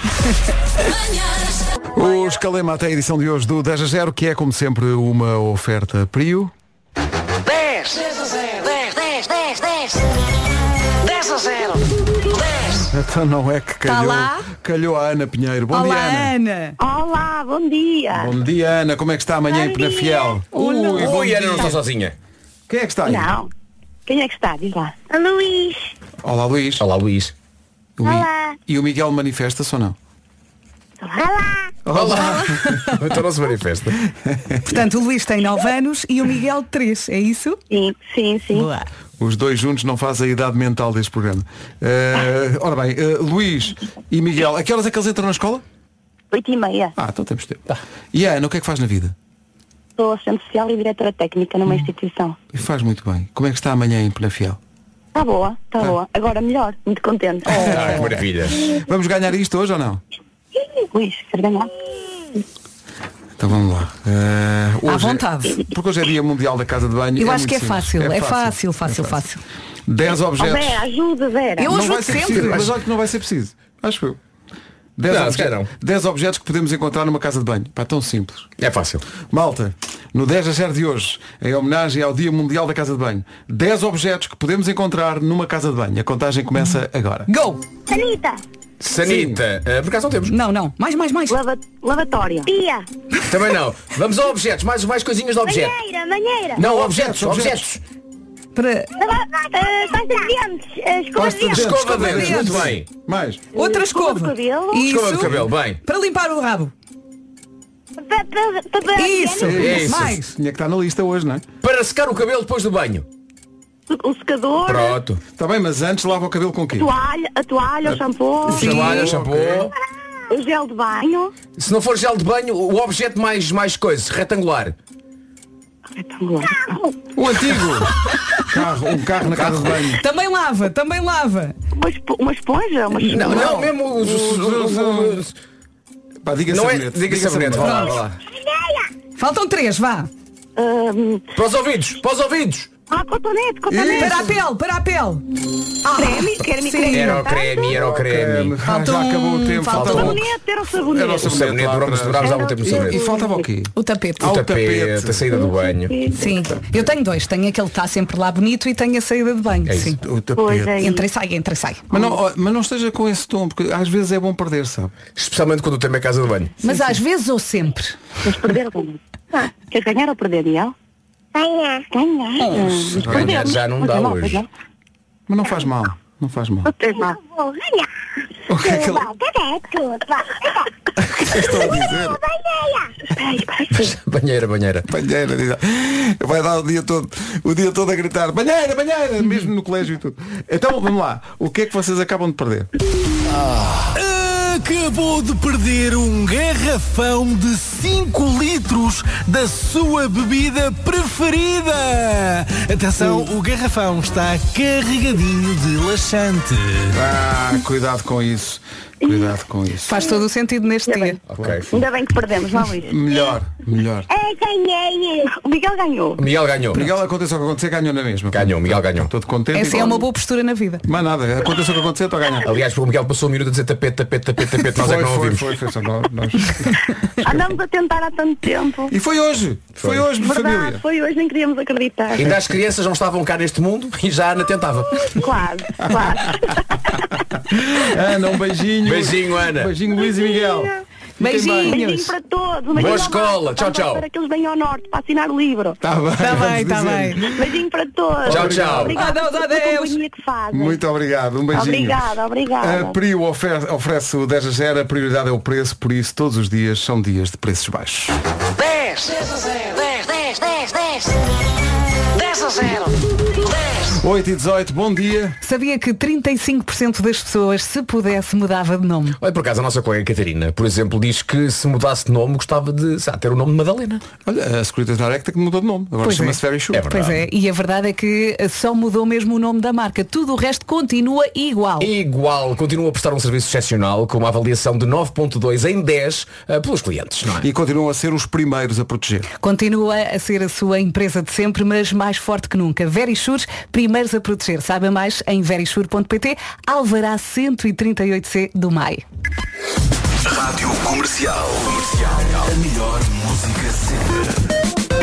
Os Calema até a edição de hoje do dez a zero, que é como sempre uma oferta Prio. dez, dez a zero, dez, dez, dez, dez, dez a zero, dez. Então não é que calhou, lá? calhou a Ana Pinheiro. Bom Olá, dia, Ana. Ana. Olá, bom dia. Bom dia, Ana. Como é que está amanhã em Penafiel? Ui, bom Oi, Ana, não dia. está sozinha. Quem é que está aí? Não. Quem é que está? Diz lá. A Luís. Olá, Luís. Olá, Luís. O Mi- Olá. E o Miguel manifesta-se ou não? Olá. Olá. Então não se manifesta. Portanto, o Luís tem nove anos e o Miguel três, é isso? Sim, sim, sim. Boa. Os dois juntos não fazem a idade mental deste programa. Uh, ora bem, uh, Luís e Miguel, a que horas é que eles entram na escola? Oito e meia. Ah, então temos tempo. E a Ana, o que é que faz na vida? Sou assistente social e diretora técnica numa instituição. E faz muito bem. Como é que está amanhã em Penafiel? Está boa, está boa. Agora melhor, muito contente. Ah, que maravilha. Vamos ganhar isto hoje ou não? Luís, quer ganhar? Então vamos lá. Uh, hoje À vontade. É, porque hoje é Dia Mundial da Casa de Banho. Eu é acho que é muito fácil, simples. é fácil, fácil, fácil. dez objetos. Oh, Vera, ajuda, Vera. Eu não ajudo vai ser sempre. preciso, mas olha que não vai ser preciso. Acho eu. dez Não, se obje- calhar não. dez objetos que podemos encontrar numa casa de banho. Pá, tão simples. É fácil. Malta, no dez a zero de hoje, em homenagem ao Dia Mundial da Casa de Banho, dez objetos que podemos encontrar numa casa de banho. A contagem começa agora. Go! Sanita. Sanita, uh, por acaso não temos. Não, não. Mais, mais, mais. Lava, lavatória. Pia. Também não. Vamos a objetos, mais, mais coisinhas de objeto. Banheira, banheira. Não, objetos, objetos. Para... Pasta de dentes. eh, Escova de Pasta de dentes. dentes. Escova de dentes, dentes. muito bem. Mais. Outra Escova escova. de cabelo. Isso. Escova de cabelo, bem. Para limpar o rabo. Pa- pa- papel Isso. higiênico. Isso. Mais. Tinha que estar na lista hoje, não é? Para secar o cabelo depois do banho. O secador. Pronto. Está bem, mas antes lava o cabelo com o quê? Toalha, a toalha, o shampoo. Sim. Toalha, shampoo. O gel de banho. Se não for gel de banho, o objeto mais, mais coisa, retangular. O antigo. Carro, um carro na casa de banho. Também lava, também lava. Uma, espo- uma esponja. Uma Não, não, mesmo os... os- os- os- Pá, diga Não é... sabonete. Diga sabonete, vá lá, vá lá. Faltam três, vá. Ahm, Para os ouvidos, para os ouvidos. ah, cotonete, cotonete. Para a pele, para a pele. Creme, creme, Sim. creme. Era o creme, era o creme. Ah, Falta já acabou o um- tempo. falta falta um. um. Sabonete, era o sabonete. Era o O sabonete lá duramos, atrás. durámos algum tempo no E, e sabonete. faltava o quê? O tapete. Ah, O o tapete, tapete. a saída do banho. Sim. Eu tenho dois. Tenho aquele que está sempre lá bonito e tenho a saída de banho. É isso. Sim. O Pois tapete. é. Entra e sai, entra e sai. Mas não, ó, mas não esteja com esse tom, porque às vezes é bom perder, sabe? Especialmente quando o tema é casa do banho. Mas às vezes ou sempre. Queres perder ou ganhar? Ah, queres ganhar ou perder, Miguel? Ganhar. Ganhar. Ganhar já não dá hoje. Mas não faz mal. Não faz mal. Tens mal. Vou ganhar. O que é que ele... O que estou a dizer? Banheira, banheira. Banheira, diz- vai dar o dia todo, o dia todo a gritar banheira, banheira, mesmo no colégio e tudo. Então vamos lá, o que é que vocês acabam de perder? Acabou de perder um garrafão de cinco litros da sua bebida preferida. Atenção, o garrafão está carregadinho de laxante. Ah, cuidado com isso. Cuidado com isso. Faz todo o sentido neste dia. Ok. Ainda bem que perdemos, não, Luís? Melhor, melhor. É, ganhei. O Miguel ganhou. O Miguel ganhou. Miguel, aconteça o que acontecer, ganhou na mesma. Ganhou, Miguel ganhou. Estou contente. Essa é igual. uma boa postura na vida. Mais nada, aconteça o que acontecer, estou a ganhar. Aliás, o Miguel passou um minuto a dizer tapete, tapete, tapete, tapete. Nós é que não foi, ouvimos. foi, foi, só nós, nós. Andamos a tentar há tanto tempo. E foi hoje. Foi, Foi. hoje, Verdade, família. foi hoje, nem queríamos acreditar. Ainda as crianças não estavam cá neste mundo e já a Ana tentava. Quase, quase. Ana, um beijinho. Beijinho, Ana. Beijinho, Luís e Miguel. Fiquem bem. Beijinho para todos. Boa escola. Tchau, tchau. Para que eles venham ao norte para assinar o livro. Tá bem, Está bem, vamos está dizer. bem. Beijinho para todos. Tchau, tchau. Obrigada Adeus, pela adeus. companhia que fazem. Muito obrigado, um beijinho. Obrigada, obrigada. A Prio oferece, oferece o dez a zero, a prioridade é o preço, por isso todos os dias são dias de preços baixos. dez, dez a zero, dez, dez, dez, dez. dez a zero, dez. oito e dezoito, bom dia. Sabia que trinta e cinco por cento das pessoas, se pudesse, mudava de nome. Olha, por acaso, a nossa colega Catarina, por exemplo, diz que se mudasse de nome gostava de sabe, ter o nome de Madalena. Olha, a Securitas Direct é que mudou de nome. Agora Pois chama-se é. Very Sure. É verdade. Pois é, e a verdade é que só mudou mesmo o nome da marca. Tudo o resto continua igual. Igual, continua a prestar um serviço excepcional com uma avaliação de nove ponto dois em dez uh, pelos clientes, não é? E continuam a ser os primeiros a proteger. Continua a ser a sua empresa de sempre, mas mais forte que nunca. Verisure, primeiros a proteger. Saiba mais em verisure ponto pt. Alvará cento e trinta e oito C do M A I. Rádio Comercial. Comercial. A melhor música sempre.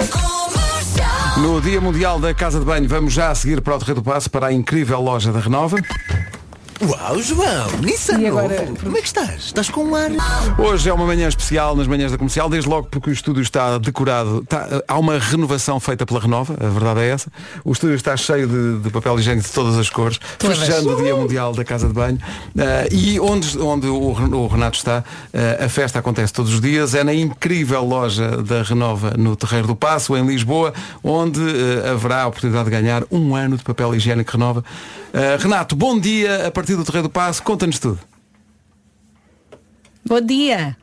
No Dia Mundial da Casa de Banho, vamos já a seguir para o Terreiro do Passo, para a incrível loja da Renova. Uau, João, Nissan E agora- novo. Como é que estás? Estás com um ar... Hoje é uma manhã especial nas manhãs da Comercial, desde logo porque o estúdio está decorado, está- há uma renovação feita pela Renova, a verdade é essa. O estúdio está cheio de, de papel higiênico de todas as cores, Todas. festejando o Dia Mundial da Casa de Banho. Ah, e onde, onde o, Ren- o Renato está, ah, a festa acontece todos os dias, é na incrível loja da Renova no Terreiro do Passo, em Lisboa, onde ah, haverá a oportunidade de ganhar um ano de papel higiênico Renova. Ah, Renato, bom dia a partir do Terreiro do Passo, conta-nos tudo. Bom dia.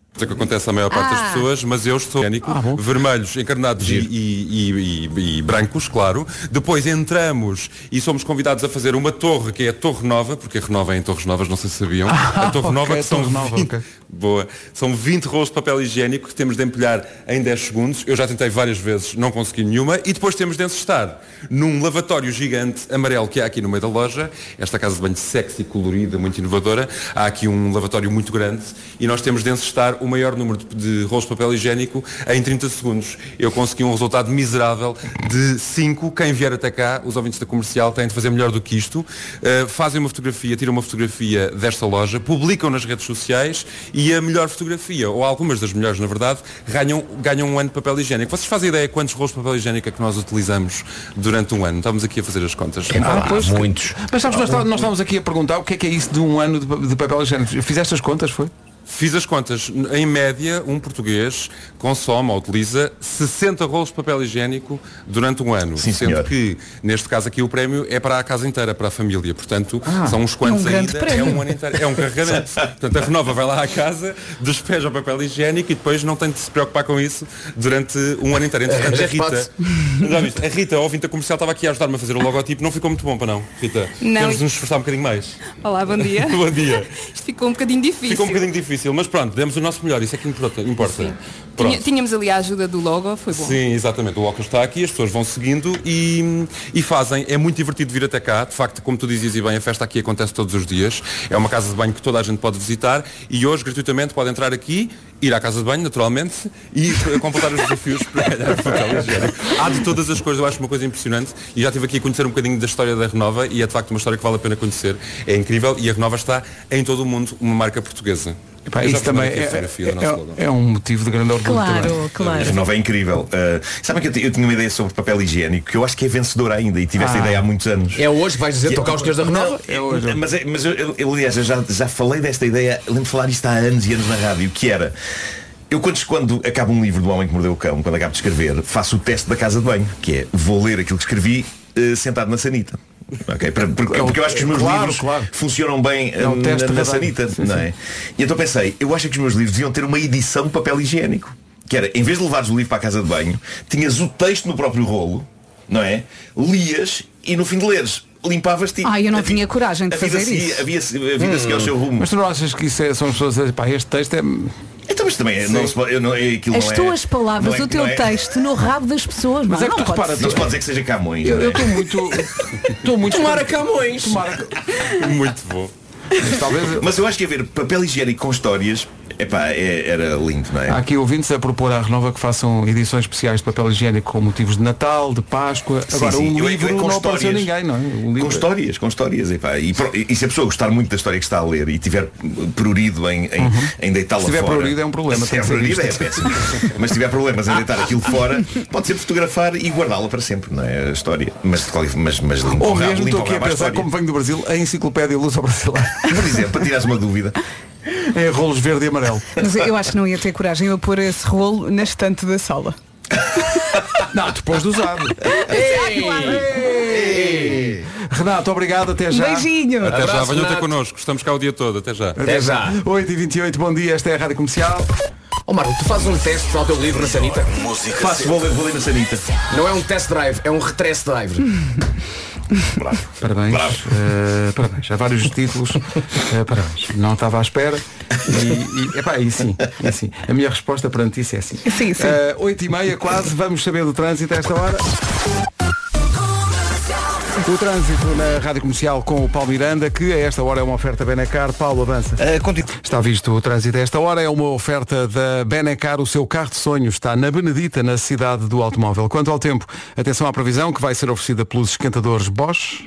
É que acontece à maior parte Ah. das pessoas, mas eu estou higiênico, Ah, vermelhos, encarnados e, e, e, e, e brancos, claro. Depois entramos e somos convidados a fazer uma torre, que é a Torre Nova, porque a Renova é em Torres Novas, não sei se sabiam. Ah, a Torre ok, Nova, que a são Torre Nova, vinte, ok. boa, são vinte rolos de papel higiênico que temos de empilhar em dez segundos. Eu já tentei várias vezes, não consegui nenhuma. E depois temos de encestar num lavatório gigante amarelo que há aqui no meio da loja. Esta casa de banho sexy, colorida, muito inovadora. Há aqui um lavatório muito grande e nós temos de encestar o maior número de, de rolos de papel higiênico em trinta segundos. Eu consegui um resultado miserável de cinco. Quem vier até cá, os ouvintes da Comercial, têm de fazer melhor do que isto. Uh, fazem uma fotografia, tiram uma fotografia desta loja, publicam nas redes sociais e a melhor fotografia, ou algumas das melhores na verdade, ganham, ganham um ano de papel higiênico. Vocês fazem ideia quantos rolos de papel higiênico é que nós utilizamos durante um ano? Estamos aqui a fazer as contas. Ah, pois. Muitos. Mas sabes, nós, está- nós estamos aqui a perguntar o que é que é isso de um ano de, pa- de papel higiênico. Fizeste as contas, foi? Fiz as contas. Em média, um português consome ou utiliza sessenta rolos de papel higiênico durante um ano. Sim, sendo senhor. que, neste caso aqui, o prémio é para a casa inteira, para a família. Portanto, Ah, são uns quantos é um grande ainda. É prémio. um ano inteiro. É um carregamento. Portanto, a Renova vai lá à casa, despeja o papel higiênico e depois não tem de se preocupar com isso durante um ano inteiro. Entretanto, a Rita, já viste? A Rita, a ouvinte comercial, estava aqui a ajudar-me a fazer o logotipo. Não ficou muito bom, para não, Rita? Não. Temos de nos esforçar um bocadinho mais. Olá, bom dia. Bom dia. Isto ficou um bocadinho difícil. Ficou um bocadinho difícil, mas pronto, demos o nosso melhor, isso é que importa. importa. Pronto. Tinha- Tínhamos ali a ajuda do logo, foi bom. Sim, exatamente, o óculos está aqui, as pessoas vão seguindo e, e fazem, é muito divertido vir até cá, de facto, como tu dizias e bem, a festa aqui acontece todos os dias, é uma casa de banho que toda a gente pode visitar e hoje gratuitamente pode entrar aqui, ir à casa de banho, naturalmente, e completar os desafios para ganhar o papel higiênico. Há de todas as coisas, eu acho uma coisa impressionante e já estive aqui a conhecer um bocadinho da história da Renova e é de facto uma história que vale a pena conhecer, é incrível e a Renova está em todo o mundo, uma marca portuguesa. Epá, Eu já isso também fiz aqui a é, fotografia do nosso é- slogan. é um motivo de grande orgulho também. A Renova é incrível. Uh, sabem que eu, ti- eu tinha uma ideia sobre papel higiênico que eu acho que é vencedor ainda e tive essa Ah. ideia há muitos anos. É hoje que vais dizer tocar os teus da Renova? Não, é hoje. Mas, é- mas eu, eu, eu, aliás, eu já, já falei desta ideia, lembro de falar isto há anos e anos na rádio, que era. Eu quando, quando acabo um livro do Homem que Mordeu o Cão, quando acabo de escrever, faço o teste da casa de banho, que é vou ler aquilo que escrevi uh, sentado na sanita. Okay? Para- porque, porque eu acho que os meus Claro, livros claro. funcionam bem É um uh, teste na, na radar. sanita, Sim, não sim. é? E então pensei, eu acho que os meus livros deviam ter uma edição de papel higiênico. Que era, em vez de levares o livro para a casa de banho, tinhas o texto no próprio rolo, não é? Lias e no fim de leres limpavas-te. Ah, eu não tinha coragem de a vida fazer seguia- isso. A vida, a vida seguia ao seu rumo. Mas tu não achas que isso é, são as pessoas a dizer, pá, este texto é. Então, mas também é, não se pode, eu não, é, aquilo As não é- tuas palavras, não é- o teu não é- texto no rabo das pessoas. Mas não, é que não tu pode repara, ser. não se pode dizer que seja Camões. Eu não é? estou muito. Estou muito. Tomara Camões. Tomara... Muito bom. Mas, talvez... Mas eu acho que haver papel higiênico com histórias, epá, é, era lindo, não é? Há aqui ouvintes a propor à Renova que façam edições especiais de papel higiênico com motivos de Natal, de Páscoa. Sim, Agora, sim. um Eu- eu- livro com não apareceu histórias. ninguém, não é? Um livro... Com histórias, com histórias. Epá, e, pro- e se a pessoa gostar muito da história que está a ler e tiver prurido em, em, Uhum. em deitá-la Se fora. tiver prurido é um problema, Se tem tiver que ser prurido é visto. péssimo. Mas se tiver problemas em deitar aquilo fora, pode ser fotografar e guardá-la para sempre, não é? A história. Mas, de qualquer- mas, mas limpa Ou o rabo, mesmo limpa estou o aqui a rabo à pensar, história. como venho do Brasil, a enciclopédia Luz ao Brasileiro. Por exemplo, para tirares uma dúvida. É rolos verde e amarelo. Mas eu acho que não ia ter coragem eu pôr esse rolo na estante da sala. Não, depois de usado. Ei! Renato, obrigado, até já. Beijinho. Até já, Abraço, venham ter Renato. connosco, estamos cá o dia todo, até já. Até já. oito e vinte e oito, bom dia, esta é a Rádio Comercial. Ó Marco, tu fazes um teste para o teu livro na sanita? Faço, vou ler, vou ler na sanita. Não é um test drive, é um retrest drive. Parabéns. eh, parabéns. Há vários títulos. eh, parabéns. Não estava à espera. E, e, epá, e sim, e sim. A minha resposta perante isso é sim. Sim, sim. Eh, oito e meia quase, vamos saber do trânsito a esta hora. O trânsito na Rádio Comercial com o Paulo Miranda, que a esta hora é uma oferta Benacar. Paulo, avança. Está visto o trânsito a esta hora, é uma oferta da Benacar, o seu carro de sonho está na Benedita, na cidade do automóvel. Quanto ao tempo, atenção à previsão que vai ser oferecida pelos esquentadores Bosch.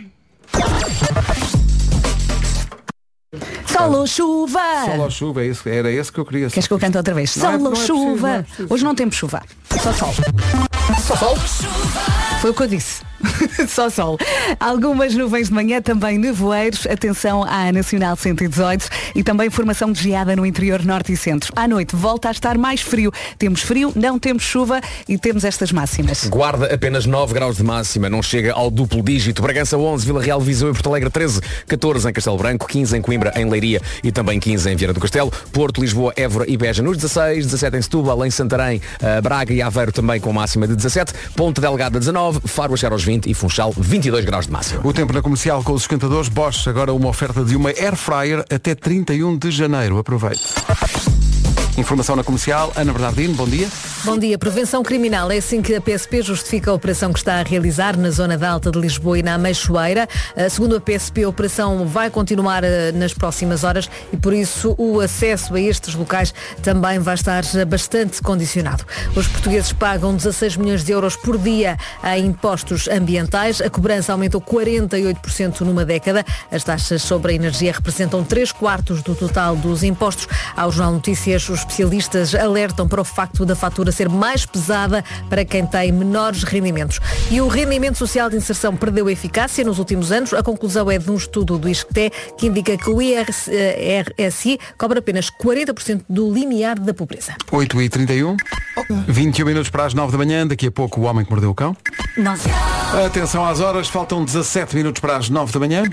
Sol ou chuva. Sol ou chuva, é isso, era esse que eu queria. Queres que eu cante outra vez? Não é- Sol não ou é preciso, não chuva. é preciso. Hoje não temos chuva. Só sol. Só sol? Foi o que eu disse. Só sol. Algumas nuvens de manhã, também nevoeiros. Atenção à Nacional cento e dezoito e também formação de geada no interior norte e centro. À noite volta a estar mais frio. Temos frio, não temos chuva e temos estas máximas. Guarda apenas nove graus de máxima, não chega ao duplo dígito. Bragança onze, Vila Real, Viseu e Porto Alegre treze, catorze em Castelo Branco, quinze em Coimbra, em Leiria e também quinze em Vieira do Castelo. Porto, Lisboa, Évora e Beja nos dezasseis, dezassete em Setúbal, em Santarém, Braga e Aveiro também com máxima de dezassete, Ponta Delgada dezanove, Faro a chegar aos vinte e Funchal vinte e dois graus de máxima. O tempo na Comercial com os esquentadores Bosch, agora uma oferta de uma Air Fryer até trinta e um de janeiro. Aproveite. Informação na Comercial, Ana Bernardino, bom dia. Bom dia. Prevenção criminal. É assim que a P S P justifica a operação que está a realizar na zona da Alta de Lisboa e na Ameixoeira. Segundo a P S P, a operação vai continuar nas próximas horas e, por isso, o acesso a estes locais também vai estar bastante condicionado. Os portugueses pagam dezasseis milhões de euros por dia em impostos ambientais. A cobrança aumentou quarenta e oito por cento numa década. As taxas sobre a energia representam três quartos do total dos impostos. Ao Jornal Notícias, os especialistas alertam para o facto da fatura ser mais pesada para quem tem menores rendimentos. E o rendimento social de inserção perdeu eficácia nos últimos anos. A conclusão é de um estudo do ISCTE que indica que o I R S I cobra apenas quarenta por cento do limiar da pobreza. oito e trinta e um, vinte e um minutos para as nove da manhã. Daqui a pouco o Homem que Mordeu o Cão. Nossa. Atenção às horas, faltam dezassete minutos para as nove da manhã.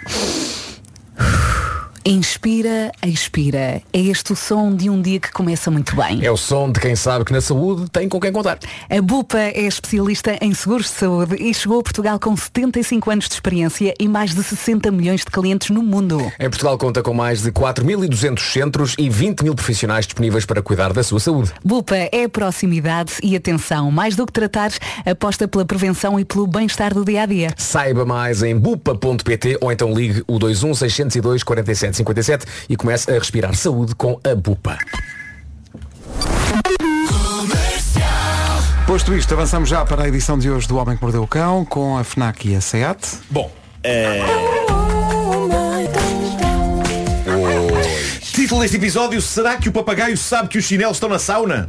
Inspira, expira. É este o som de um dia que começa muito bem. É o som de quem sabe que na saúde tem com quem contar. A Bupa é especialista em seguros de saúde e chegou a Portugal com setenta e cinco anos de experiência e mais de sessenta milhões de clientes no mundo. Em Portugal conta com mais de quatro mil e duzentos centros e vinte mil profissionais disponíveis para cuidar da sua saúde. Bupa é proximidade e atenção. Mais do que tratar, aposta pela prevenção e pelo bem-estar do dia-a-dia. Saiba mais em bupa ponto pt ou então ligue o dois um seis zero dois quatro sete cinquenta e sete e comece a respirar saúde com a Bupa. Posto isto, avançamos já para a edição de hoje do Homem que Mordeu o Cão com a FNAC e a SEAT. Bom, é... título deste episódio: será que o papagaio sabe que os chinelos estão na sauna?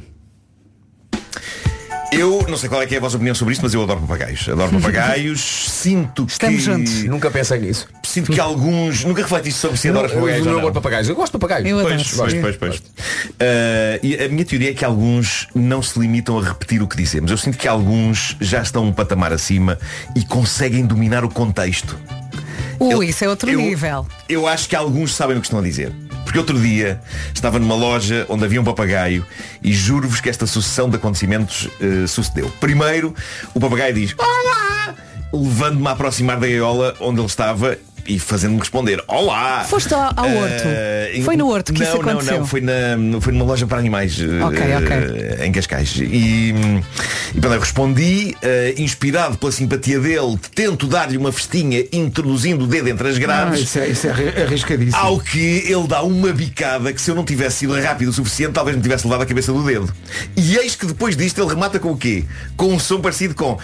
Eu não sei qual é que é a vossa opinião sobre isto, mas eu adoro papagaios. Adoro papagaios. Sinto que... Estamos juntos. Nunca pensei nisso. Sinto que alguns... Nunca refletiste sobre se adoras papagaios ou não. Eu adoro papagaios. Eu gosto de papagaios. Eu pois, pois, pois, pois. Uh, e a minha teoria é que alguns não se limitam a repetir o que dizemos. Eu sinto que alguns já estão um patamar acima e conseguem dominar o contexto. Uh, eu, isso é outro eu, nível. Eu acho que alguns sabem o que estão a dizer. Porque outro dia estava numa loja onde havia um papagaio e juro-vos que esta sucessão de acontecimentos uh, sucedeu. Primeiro, o papagaio diz olá, levando-me a aproximar da gaiola onde ele estava e fazendo-me responder olá. Foste ao, ao horto? Uh, foi no horto que não, isso aconteceu? Não, não, foi, na, foi numa loja para animais uh, okay, okay. em Cascais. E, e eu respondi, uh, inspirado pela simpatia dele, tento dar-lhe uma festinha introduzindo o dedo entre as grades. Ah, isso é, isso é arriscadíssimo. Ao que ele dá uma bicada que, se eu não tivesse sido rápido o suficiente, talvez me tivesse levado a cabeça do dedo. E eis que depois disto ele remata com o quê? Com um som parecido com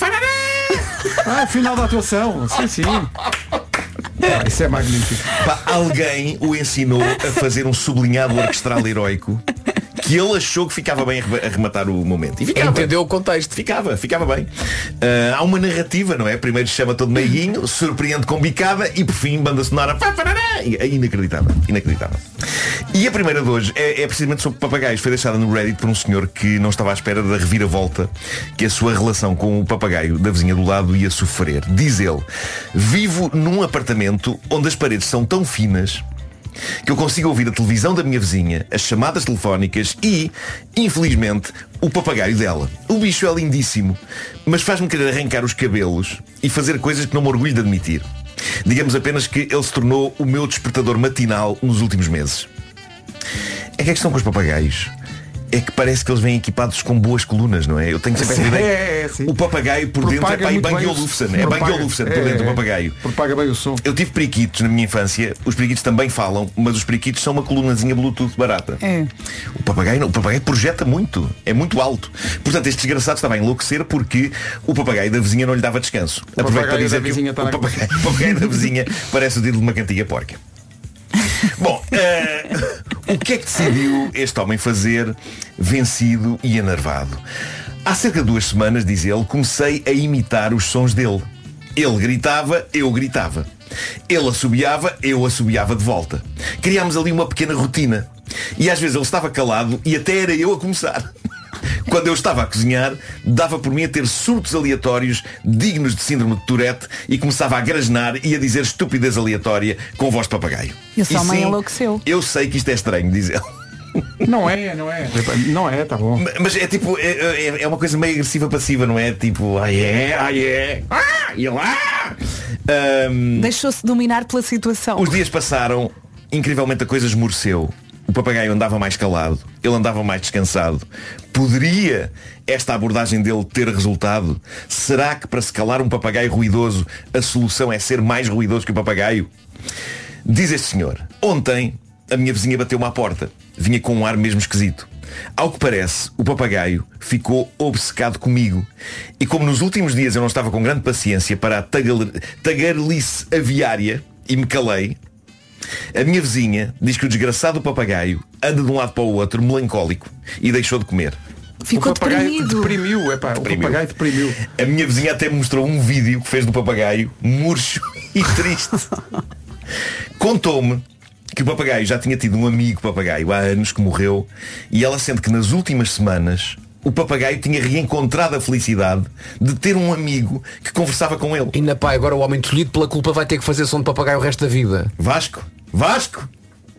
ah, final da atuação. Sim, sim. Ah, isso é magnífico. Pá, alguém o ensinou a fazer um sublinhado orquestral heroico que ele achou que ficava bem a rematar o momento. E ficava. Entendeu o contexto. Ficava, ficava bem. Uh, há uma narrativa, não é? Primeiro chama todo meiguinho, surpreende com bicada e por fim banda sonora. É inacreditável. Inacreditável. E a primeira de hoje é, é precisamente sobre papagaios. Foi deixada no Reddit por um senhor que não estava à espera da reviravolta que a sua relação com o papagaio da vizinha do lado ia sofrer. Diz ele: vivo num apartamento onde as paredes são tão finas que eu consigo ouvir a televisão da minha vizinha, as chamadas telefónicas e, infelizmente, o papagaio dela. O bicho é lindíssimo, mas faz-me querer arrancar os cabelos e fazer coisas que não me orgulho de admitir. Digamos apenas que ele se tornou o meu despertador matinal nos últimos meses. É que a questão com os papagaios é que parece que eles vêm equipados com boas colunas, não é? Eu tenho sempre essa ideia. É, é, o papagaio por propaga dentro é para Bang Olufsen. É Bang Olufsen por dentro do papagaio. Propaga bem o som. Eu tive periquitos na minha infância. Os periquitos também falam, mas os periquitos são uma colunazinha Bluetooth barata. É. O papagaio não. O papagaio projeta muito. É muito alto. Portanto, este desgraçado estava a enlouquecer porque o papagaio da vizinha não lhe dava descanso. O Aproveito para dizer da que o, tá o, papagaio, o papagaio da vizinha parece o título de uma cantiga porca. Bom, uh, o que é que decidiu este homem fazer, vencido e enervado? Há cerca de duas semanas, diz ele, comecei a imitar os sons dele. Ele gritava, eu gritava. Ele assobiava, eu assobiava de volta. Criámos ali uma pequena rotina. E às vezes ele estava calado e até era eu a começar. Quando eu estava a cozinhar, dava por mim a ter surtos aleatórios dignos de síndrome de Tourette e começava a grasnar e a dizer estupidez aleatória com voz de papagaio. E a sua mãe sim, enlouqueceu. Eu sei que isto é estranho, diz ele. Não é, não é. Não é, tá bom. Mas é tipo, é, é uma coisa meio agressiva passiva, não é? Tipo, ai é, ai é, ah, e lá. Um, Deixou-se dominar pela situação. Os dias passaram, incrivelmente a coisa esmoreceu. O papagaio andava mais calado, ele andava mais descansado. Poderia esta abordagem dele ter resultado? Será que para se calar um papagaio ruidoso a solução é ser mais ruidoso que o papagaio? Diz este senhor, ontem a minha vizinha bateu-me à porta. Vinha com um ar mesmo esquisito. Ao que parece, o papagaio ficou obcecado comigo. E como nos últimos dias eu não estava com grande paciência para a tagal- tagarelice aviária e me calei, a minha vizinha diz que o desgraçado papagaio anda de um lado para o outro melancólico e deixou de comer. Ficou o papagaio deprimido. Deprimiu, epá, deprimiu. O papagaio deprimiu. A minha vizinha até me mostrou um vídeo que fez do papagaio murcho e triste. Contou-me que o papagaio já tinha tido um amigo papagaio há anos que morreu e ela sente que nas últimas semanas o papagaio tinha reencontrado a felicidade de ter um amigo que conversava com ele. E na pá, agora o homem tolhido pela culpa vai ter que fazer som de papagaio o resto da vida. Vasco, Vasco!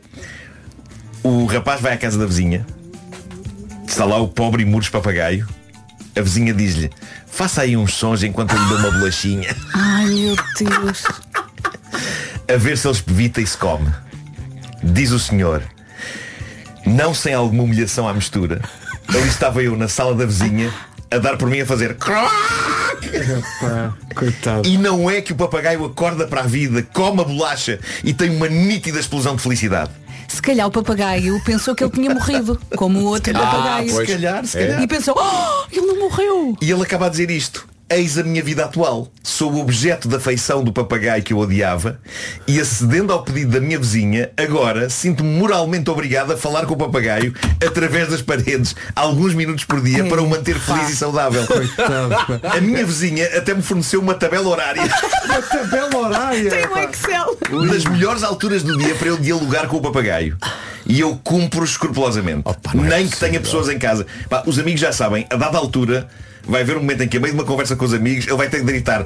O rapaz vai à casa da vizinha. Está lá o pobre e murcho papagaio. A vizinha diz-lhe, faça aí uns sons enquanto eu lhe dou uma bolachinha. Ai meu Deus. A ver se ele espevita e se come. Diz o senhor, não sem alguma humilhação à mistura, ali estava eu na sala da vizinha a dar por mim a fazer croc! Coitado. E não é que o papagaio acorda para a vida, come a bolacha e tem uma nítida explosão de felicidade. Se calhar o papagaio pensou que ele tinha morrido, como o outro calhar, papagaio. pois. Se calhar, se calhar. E pensou, oh, ele não morreu. E ele acaba a dizer isto. Eis a minha vida atual. Sou o objeto da afeição do papagaio que eu odiava e, acedendo ao pedido da minha vizinha, agora sinto-me moralmente obrigado a falar com o papagaio através das paredes, alguns minutos por dia, para o manter feliz e saudável. Coitado. A minha vizinha até me forneceu uma tabela horária. Uma tabela horária. Tem um Excel. Das melhores alturas do dia para eu dialogar com o papagaio. E eu cumpro escrupulosamente. Opa, Nem é que tenha pessoas em casa. Pá, os amigos já sabem, a dada altura vai haver um momento em que, a meio de uma conversa com os amigos, ele vai ter que gritar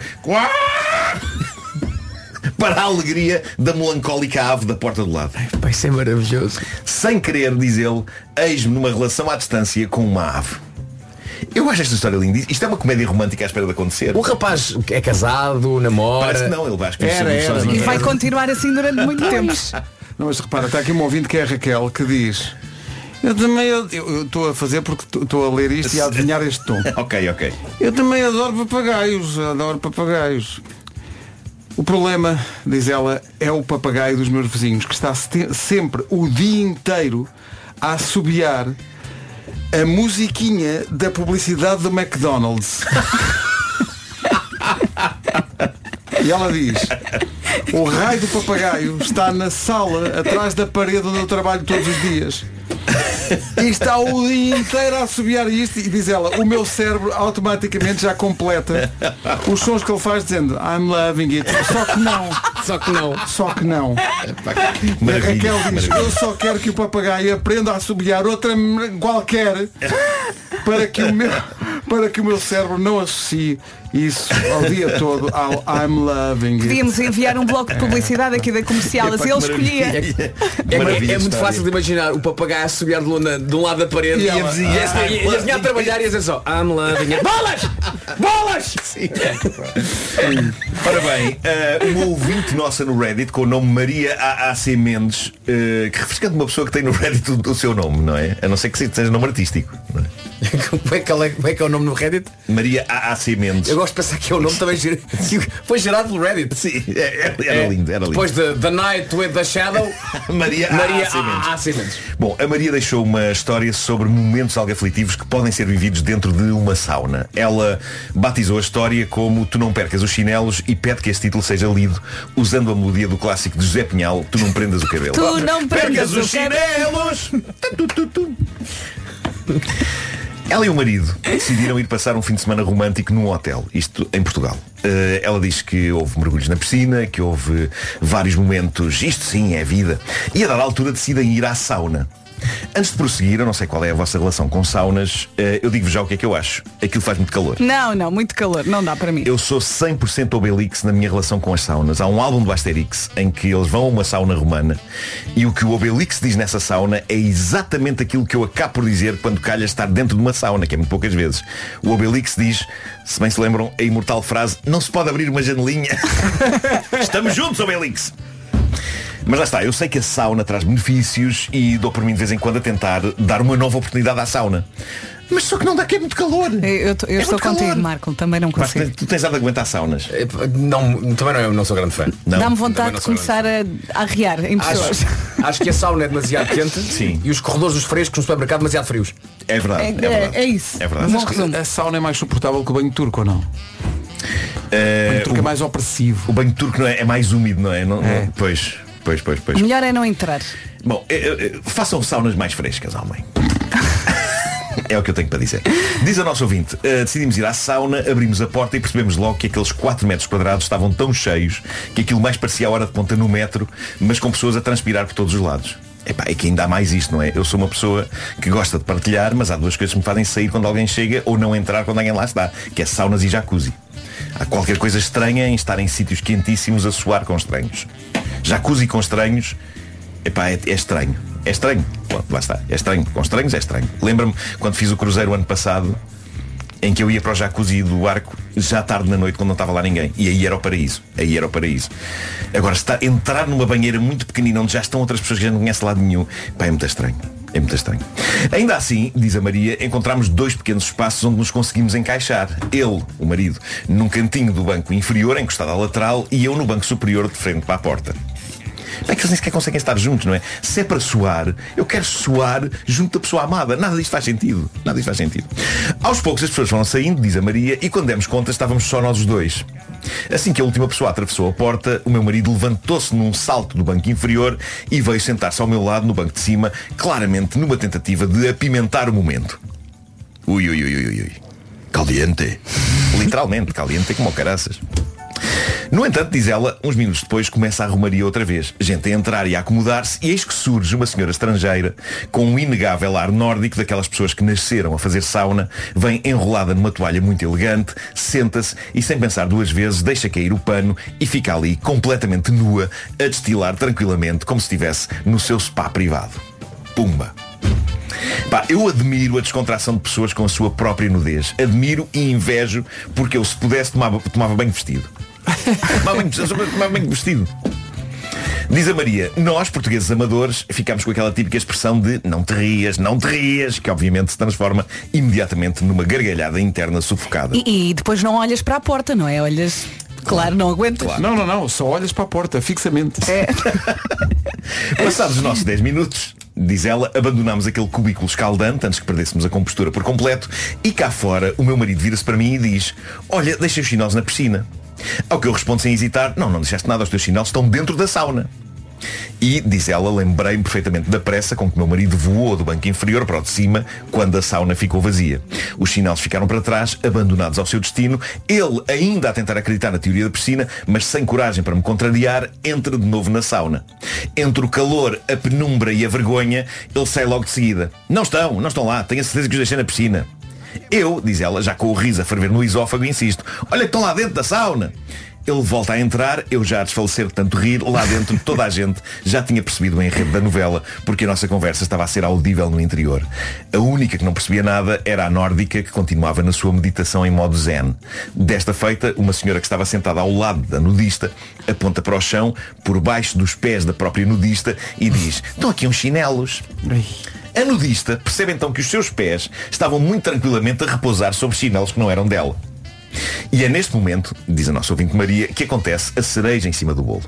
para a alegria da melancólica ave da porta do lado. Vai ser maravilhoso. Sem querer, diz ele, eis-me numa relação à distância com uma ave. Eu acho esta história linda. Isto é uma comédia romântica à espera de acontecer. O rapaz é casado, namora. Parece que não, ele vai Era, era, sozinho. E vai continuar assim durante muito tempo. Não, mas repara, está aqui um ouvinte que é a Raquel que diz, eu também eu estou a fazer porque estou a ler isto e a adivinhar este tom. Ok, ok. Eu também adoro papagaios, adoro papagaios. O problema, diz ela, é o papagaio dos meus vizinhos, que está se- sempre o dia inteiro a assobiar a musiquinha da publicidade do McDonald's. E ela diz, o raio do papagaio está na sala, atrás da parede onde eu trabalho todos os dias. E está o dia inteiro a assobiar isto. E diz ela, o meu cérebro automaticamente já completa os sons que ele faz dizendo I'm loving it. Só que não. Só que não. Só que não. E a Raquel diz, eu só quero que o papagaio aprenda a assobiar outra qualquer para que o meu, para que o meu cérebro não associe isso ao dia todo ao I'm loving it. Podíamos enviar um bloco de publicidade aqui da comercial, assim ele escolhia. É, é, é muito fácil de imaginar o papagaio a subir de, luna, de um lado da parede E e, a a vizinha, e a- e a ah, vizinha a trabalhar e a dizer só I'm loving it. Bolas! Bolas! Sim. Ora bem, uh, uma ouvinte nossa no Reddit com o nome Maria A A C Mendes, uh, que refrescante uma pessoa que tem no Reddit o, o seu nome, não é? A não ser que seja nome artístico, não é? Como é, que ela é, como é que é o nome no Reddit? Maria A A C Mendes. Eu gosto de pensar que é o nome também ger- foi gerado pelo Reddit. Sim, era, era É, lindo, era lindo. Depois de The Night with the Shadow, Maria Maria A A C Mendes. A A C Mendes. Bom, a Maria deixou uma história sobre momentos algo aflitivos que podem ser vividos dentro de uma sauna. Ela batizou a história como Tu não percas os chinelos e pede que este título seja lido usando a melodia do clássico de José Pinhal, Tu não prendas o cabelo. Tu não percas os o cabelo. chinelos! Tu, tu, tu, tu. Ela e o marido decidiram ir passar um fim de semana romântico num hotel, isto em Portugal. Uh, ela diz que houve mergulhos na piscina, que houve vários momentos, isto sim é vida. E a dada altura decidem ir à sauna. Antes de prosseguir, eu não sei qual é a vossa relação com saunas, uh, eu digo-vos já o que é que eu acho. Aquilo faz muito calor. Não, não, muito calor, não dá para mim. Eu sou cem por cento Obelix na minha relação com as saunas. Há um álbum do Asterix em que eles vão a uma sauna romana e o que o Obelix diz nessa sauna é exatamente aquilo que eu acabo por dizer quando calha estar dentro de uma sauna, que é muito poucas vezes. O Obelix diz, se bem se lembram, a imortal frase: não se pode abrir uma janelinha. Estamos juntos, Obelix! Mas lá está, eu sei que a sauna traz benefícios e dou por mim de vez em quando a tentar dar uma nova oportunidade à sauna. Mas só que não dá, que é muito calor. Eu, eu, eu é estou contigo, calor. Marco, também não consigo. Mas tu tens dado a aguentar saunas? Não, também não, não sou grande fã. Dá-me vontade de começar a, a arriar em pessoas. Acho, acho que a sauna é demasiado quente. Sim. E os corredores dos frescos no supermercado demasiado frios. É verdade, é, é, verdade. É, é isso. É verdade. Mas a sauna é mais suportável que o banho turco ou não? Uh, o banho turco o, é mais opressivo. O banho turco não é, é mais úmido, não é? Não, é. Não, pois, pois, pois, pois. O melhor é não entrar. Bom, é, é, façam saunas mais frescas, homem. É o que eu tenho para dizer. Diz a nosso ouvinte, uh, decidimos ir à sauna, abrimos a porta e percebemos logo que aqueles quatro metros quadrados estavam tão cheios que aquilo mais parecia a hora de ponta no metro, mas com pessoas a transpirar por todos os lados. Epá, é que ainda há mais isto, não é? Eu sou uma pessoa que gosta de partilhar, mas há duas coisas que me fazem sair quando alguém chega ou não entrar quando alguém lá está, que é saunas e jacuzzi. Há qualquer coisa estranha em estar em sítios quentíssimos a suar com estranhos. Jacuzzi com estranhos, epá, é, é estranho. É estranho. Bom, lá está. É estranho. Com estranhos é estranho. Lembra-me quando fiz o cruzeiro ano passado, em que eu ia para o jacuzzi do barco já tarde na noite, quando não estava lá ninguém. E aí era o paraíso. Aí era o paraíso. Agora, está, entrar numa banheira muito pequenina onde já estão outras pessoas que já não conhecem lado nenhum, pá, é muito estranho. É muito estranho. Ainda assim, diz a Maria, encontramos dois pequenos espaços onde nos conseguimos encaixar. Ele, o marido, num cantinho do banco inferior, encostado à lateral, e eu no banco superior, de frente para a porta. É que eles nem sequer conseguem estar juntos, não é? Se é para suar, eu quero suar junto da pessoa amada. Nada disto faz sentido. Nada disto faz sentido. Aos poucos as pessoas foram saindo, diz a Maria, e quando demos conta estávamos só nós os dois. Assim que a última pessoa atravessou a porta, o meu marido levantou-se num salto do banco inferior e veio sentar-se ao meu lado no banco de cima, claramente numa tentativa de apimentar o momento. Ui, ui, ui, ui, ui. Caliente. Literalmente, caliente como caraças. No entanto, diz ela, uns minutos depois começa a arrumaria outra vez. Gente a entrar e a acomodar-se, e eis que surge uma senhora estrangeira com um inegável ar nórdico, daquelas pessoas que nasceram a fazer sauna, vem enrolada numa toalha muito elegante, senta-se e, sem pensar duas vezes, deixa cair o pano e fica ali completamente nua, a destilar tranquilamente, como se estivesse no seu spa privado. Pumba! Pá, eu admiro a descontração de pessoas com a sua própria nudez. Admiro e invejo, porque eu, se pudesse, tomava, tomava bem vestido. tomava, bem, tomava bem vestido. Diz a Maria, nós, portugueses amadores, ficámos com aquela típica expressão de não te rias, não te rias, que obviamente se transforma imediatamente numa gargalhada interna sufocada. E, e depois não olhas para a porta, não é? Olhas... Claro, não aguento. Claro. Não, não, não, só olhas para a porta, fixamente. É. Passados os nossos dez minutos, diz ela, abandonámos aquele cubículo escaldante antes que perdêssemos a compostura por completo, e cá fora o meu marido vira-se para mim e diz, olha, deixa os chinelos na piscina. Ao que eu respondo sem hesitar, não, não deixaste nada, os teus chinelos estão dentro da sauna. E, diz ela, lembrei-me perfeitamente da pressa com que meu marido voou do banco inferior para o de cima quando a sauna ficou vazia. Os chinelos ficaram para trás, abandonados ao seu destino. Ele, ainda a tentar acreditar na teoria da piscina, mas sem coragem para me contrariar, entra de novo na sauna. Entre o calor, a penumbra e a vergonha, ele sai logo de seguida. Não estão, não estão lá, tenho a certeza que os deixei na piscina. Eu, diz ela, já com o riso a ferver no esófago, insisto, olha que estão lá dentro da sauna. Ele volta a entrar, eu já a desfalecer de tanto rir, lá dentro toda a gente já tinha percebido o enredo da novela, porque a nossa conversa estava a ser audível no interior. A única que não percebia nada era a nórdica, que continuava na sua meditação em modo zen. Desta feita, uma senhora que estava sentada ao lado da nudista aponta para o chão, por baixo dos pés da própria nudista, e diz, estão aqui uns chinelos. A nudista percebe então que os seus pés estavam muito tranquilamente a repousar sobre chinelos que não eram dela. E é neste momento, diz a nossa ouvinte Maria, que acontece a cereja em cima do bolo.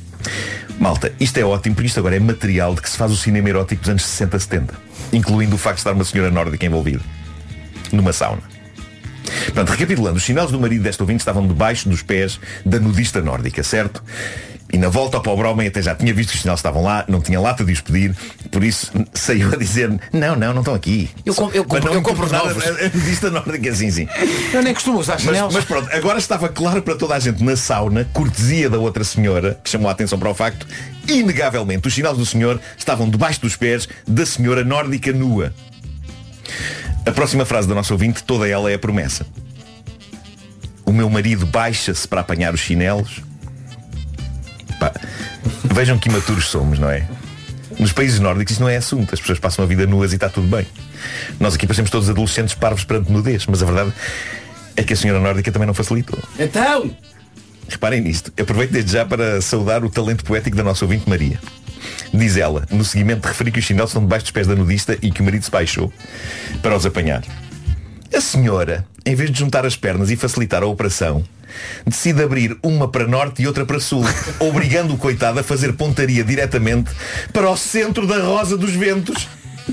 Malta, isto é ótimo, porque isto agora é material de que se faz o cinema erótico dos anos sessenta, setenta, incluindo o facto de estar uma senhora nórdica envolvida numa sauna. Portanto, recapitulando, os chinelos do marido desta ouvinte estavam debaixo dos pés da nudista nórdica, certo? E na volta ao pobre homem até já tinha visto que os chinelos estavam lá, não tinha lata de os pedir, por isso saiu a dizer, não, não, não estão aqui. Eu, com, eu, compro, eu compro novos. A nudista nórdica, sim, sim. Eu nem costumo usar chinelos. Mas, mas pronto, agora estava claro para toda a gente na sauna, cortesia da outra senhora, que chamou a atenção para o facto, inegavelmente, os chinelos do senhor estavam debaixo dos pés da senhora nórdica nua. A próxima frase da nossa ouvinte, toda ela é a promessa. O meu marido baixa-se para apanhar os chinelos. Pá, vejam que imaturos somos, não é? Nos países nórdicos isso não é assunto. As pessoas passam a vida nuas e está tudo bem. Nós aqui parecemos todos adolescentes parvos perante nudez. Mas a verdade é que a senhora nórdica também não facilitou. Então! Reparem nisto. Aproveito desde já para saudar o talento poético da nossa ouvinte Maria. Diz ela, no seguimento de referir que os chinelos estão debaixo dos pés da nudista e que o marido se baixou para os apanhar. A senhora, em vez de juntar as pernas e facilitar a operação, decide abrir uma para norte e outra para sul, obrigando o coitado a fazer pontaria diretamente para o centro da Rosa dos Ventos.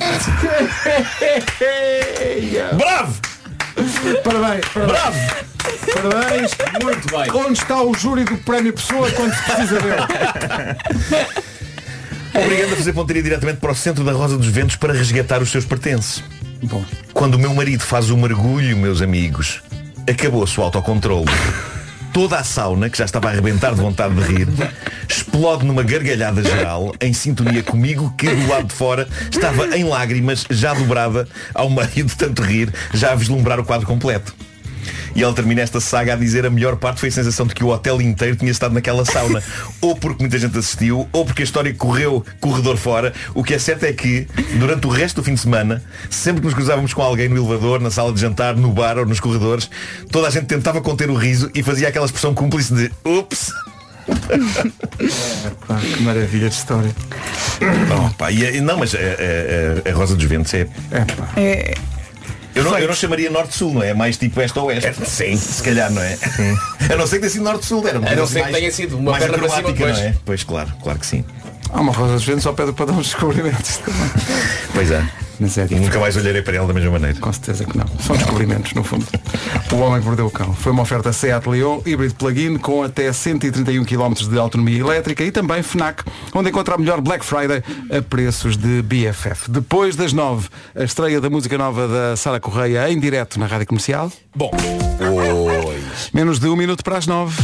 Bravo! Parabéns, parabéns. Bravo! Parabéns. Muito bem. Onde está o júri do Prémio Pessoa quando se precisa dele? Obrigando a fazer pontaria diretamente para o centro da Rosa dos Ventos para resgatar os seus pertences. Bom. Quando o meu marido faz o mergulho, meus amigos, acabou-se o autocontrole. Toda a sauna, que já estava a arrebentar de vontade de rir, explode numa gargalhada geral, em sintonia comigo, que do lado de fora estava em lágrimas, já dobrada ao meio de tanto rir, já a vislumbrar o quadro completo. E ela termina esta saga a dizer a melhor parte foi a sensação de que o hotel inteiro tinha estado naquela sauna. Ou porque muita gente assistiu, ou porque a história correu corredor fora. O que é certo é que, durante o resto do fim de semana, sempre que nos cruzávamos com alguém no elevador, na sala de jantar, no bar ou nos corredores, toda a gente tentava conter o riso e fazia aquela expressão cúmplice de ups. É, pá, que maravilha de história. Oh, pá, e, não, mas a, a, a Rosa dos Ventos é... É, pá. É... Eu não, eu não chamaria norte-sul, não é? É mais tipo oeste-oeste. É, sim, se calhar, não é? A não ser que tenha sido norte-sul, era uma A não coisa ser que mais, tenha sido uma mais perna para cima acrobática, depois. não é? Pois, claro, claro que sim. Há uma Rosa dos Ventos ao pé do padrão dos descobrimentos também. Pois é. Mas é e nunca mais olharei para ela da mesma maneira. Com certeza que não. São descobrimentos, no fundo. O Homem que Mordeu o Cão. Foi uma oferta Seat Leon, híbrido plug-in, com até cento e trinta e um quilómetros de autonomia elétrica, e também FNAC, onde encontra a melhor Black Friday a preços de B F F. Depois das nove, a estreia da música nova da Sara Correia em direto na Rádio Comercial. Bom. Pois. Menos de um minuto para as nove.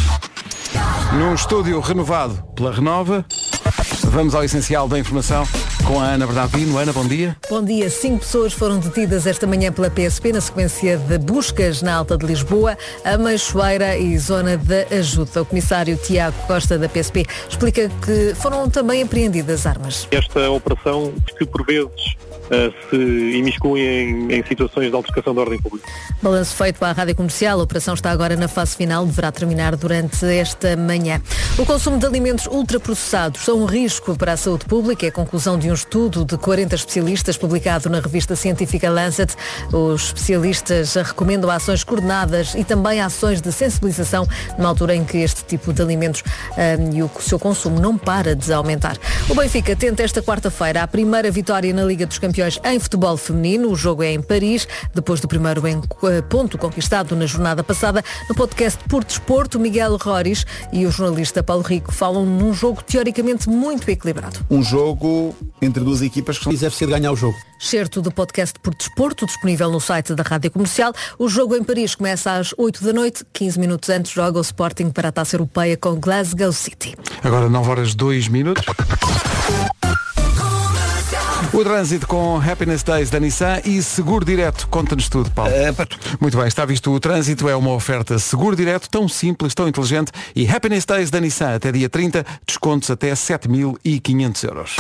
Num estúdio renovado pela Renova. Vamos ao essencial da informação com a Ana Bernardino. Ana, bom dia. Bom dia. Cinco pessoas foram detidas esta manhã pela P S P na sequência de buscas na Alta de Lisboa, a Meixoeira e zona da Ajuda. O comissário Tiago Costa da P S P explica que foram também apreendidas armas. Esta operação que por vezes uh, se imiscui em, em situações de altercação da ordem pública. Balanço feito para a Rádio Comercial. A operação está agora na fase final, deverá terminar durante esta manhã. O consumo de alimentos ultraprocessados são um risco para a saúde pública. É a conclusão de um estudo de quarenta especialistas publicado na revista científica Lancet. Os especialistas recomendam ações coordenadas e também ações de sensibilização numa altura em que este tipo de alimentos um, e o seu consumo não para de aumentar. O Benfica tenta esta quarta-feira a primeira vitória na Liga dos Campeões em futebol feminino. O jogo é em Paris, depois do primeiro ponto conquistado na jornada passada. No podcast Por Desporto, Miguel Roris e o jornalista Paulo Rico falam num jogo teoricamente muito equilibrado. Um jogo entre duas equipas que deve ser ganhar o jogo. Certo do podcast Por Desporto, disponível no site da Rádio Comercial. O jogo em Paris começa às oito da noite. quinze minutos antes joga o Sporting para a Taça Europeia com Glasgow City. Agora nove horas dois minutos. O trânsito com Happiness Days da Nissan e Seguro Direto. Conta-nos tudo, Paulo. Uh, Muito bem, está visto o trânsito. É uma oferta Seguro Direto, tão simples, tão inteligente. E Happiness Days da Nissan até dia trinta, descontos até sete mil e quinhentos euros.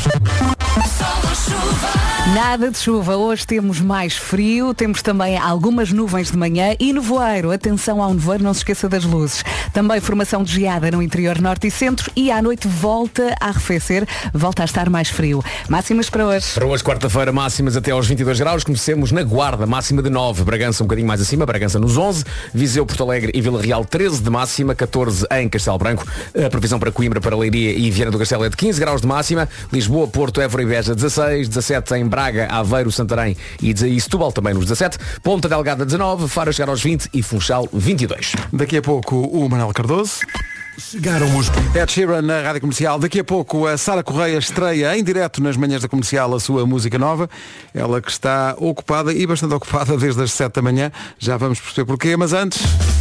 Nada de chuva, hoje temos mais frio, temos também algumas nuvens de manhã e nevoeiro. Atenção ao nevoeiro, não se esqueça das luzes. Também formação de geada no interior norte e centro e à noite volta a arrefecer, volta a estar mais frio. Máximas para hoje. Para hoje, quarta-feira, máximas até aos vinte e dois graus. Comecemos na Guarda, máxima de nove. Bragança um bocadinho mais acima, Bragança nos onze. Viseu, Porto Alegre e Vila Real treze de máxima, catorze em Castelo Branco. A previsão para Coimbra, para Leiria e Viana do Castelo é de quinze graus de máxima. Lisboa, Porto, Évora e Beja dezasseis, dezassete em Braga, Aveiro, Santarém e Setúbal também nos dezassete. Ponta Delgada dezanove, Faro chegar aos vinte e Funchal vinte e dois. Daqui a pouco o Manuel Cardoso. Chegaram os... Ed Sheeran na Rádio Comercial. Daqui a pouco a Sara Correia estreia em direto nas manhãs da Comercial a sua música nova. Ela que está ocupada e bastante ocupada desde as sete da manhã. Já vamos perceber porquê, mas antes...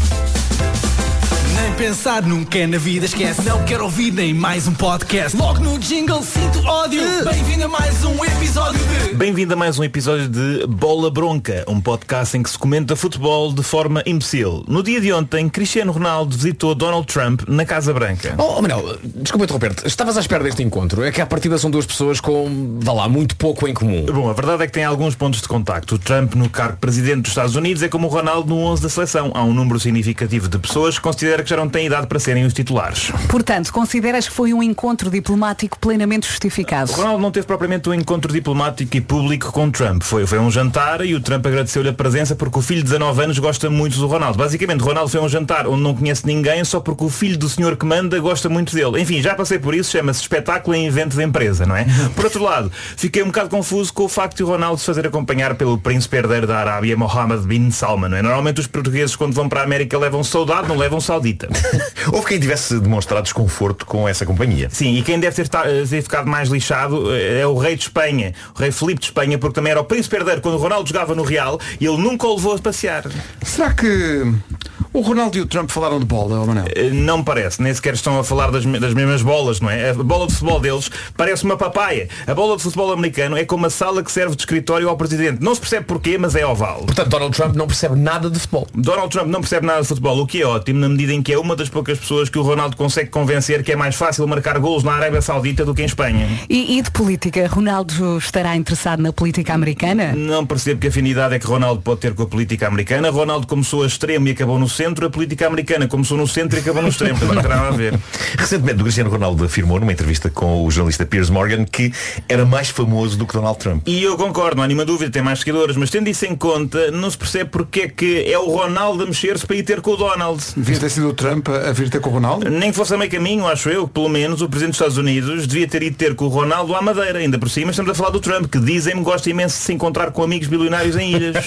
Nem pensar nunca é na vida, esquece. Não quero ouvir nem mais um podcast. Logo no jingle sinto ódio. Bem-vindo a mais um episódio de... Bem-vindo a mais um episódio de Bola Bronca, um podcast em que se comenta futebol de forma imbecil. No dia de ontem, Cristiano Ronaldo visitou Donald Trump na Casa Branca. Oh, Manuel, desculpa interromper-te. Estavas à espera deste encontro. É que à partida são duas pessoas com, vá lá, muito pouco em comum. Bom, a verdade é que tem alguns pontos de contacto. O Trump no cargo de presidente dos Estados Unidos é como o Ronaldo no onze da seleção. Há um número significativo de pessoas que considera que já não têm idade para serem os titulares. Portanto, consideras que foi um encontro diplomático plenamente justificado? O Ronaldo não teve propriamente um encontro diplomático e público com Trump. Foi, foi um jantar e o Trump agradeceu-lhe a presença porque o filho de dezanove anos gosta muito do Ronaldo. Basicamente, o Ronaldo foi a um jantar onde não conhece ninguém só porque o filho do senhor que manda gosta muito dele. Enfim, já passei por isso, chama-se espetáculo em evento de empresa, não é? Por outro lado, fiquei um bocado confuso com o facto de o Ronaldo se fazer acompanhar pelo príncipe herdeiro da Arábia, Mohammed bin Salman, não é? Normalmente os portugueses quando vão para a América levam saudade, não levam saudita. Houve quem tivesse demonstrado desconforto com essa companhia. Sim, e quem deve ter, ter ficado mais lixado é o rei de Espanha, o rei Filipe de Espanha, porque também era o príncipe herdeiro quando o Ronaldo jogava no Real e ele nunca o levou a passear. Será que o Ronaldo e o Trump falaram de bola, ou não? Não me parece, nem sequer estão a falar das, das mesmas bolas, não é? A bola de futebol deles parece uma papaya. A bola de futebol americano é como a sala que serve de escritório ao presidente. Não se percebe porquê, mas é oval. Portanto, Donald Trump não percebe nada de futebol. Donald Trump não percebe nada de futebol, o que é ótimo, na medida em que é uma das poucas pessoas que o Ronaldo consegue convencer que é mais fácil marcar golos na Arábia Saudita do que em Espanha. E, e de política, Ronaldo estará interessado na política americana? Não percebo que afinidade é que Ronaldo pode ter com a política americana. Ronaldo começou a extremo e acabou no centro. A política americana começou no centro e acabou no extremo. Não terá nada a ver. Recentemente o Cristiano Ronaldo afirmou numa entrevista com o jornalista Piers Morgan que era mais famoso do que Donald Trump. E eu concordo, não há nenhuma dúvida, tem mais seguidores, mas tendo isso em conta, não se percebe porque é que é o Ronaldo a mexer-se para ir ter com o Donald. Devia ter sido o Trump a vir ter com o Ronaldo? Nem que fosse a meio caminho, acho eu, que pelo menos o Presidente dos Estados Unidos devia ter ido ter com o Ronaldo à Madeira. Ainda por cima estamos a falar do Trump, que dizem-me gosta imenso de se encontrar com amigos bilionários em ilhas.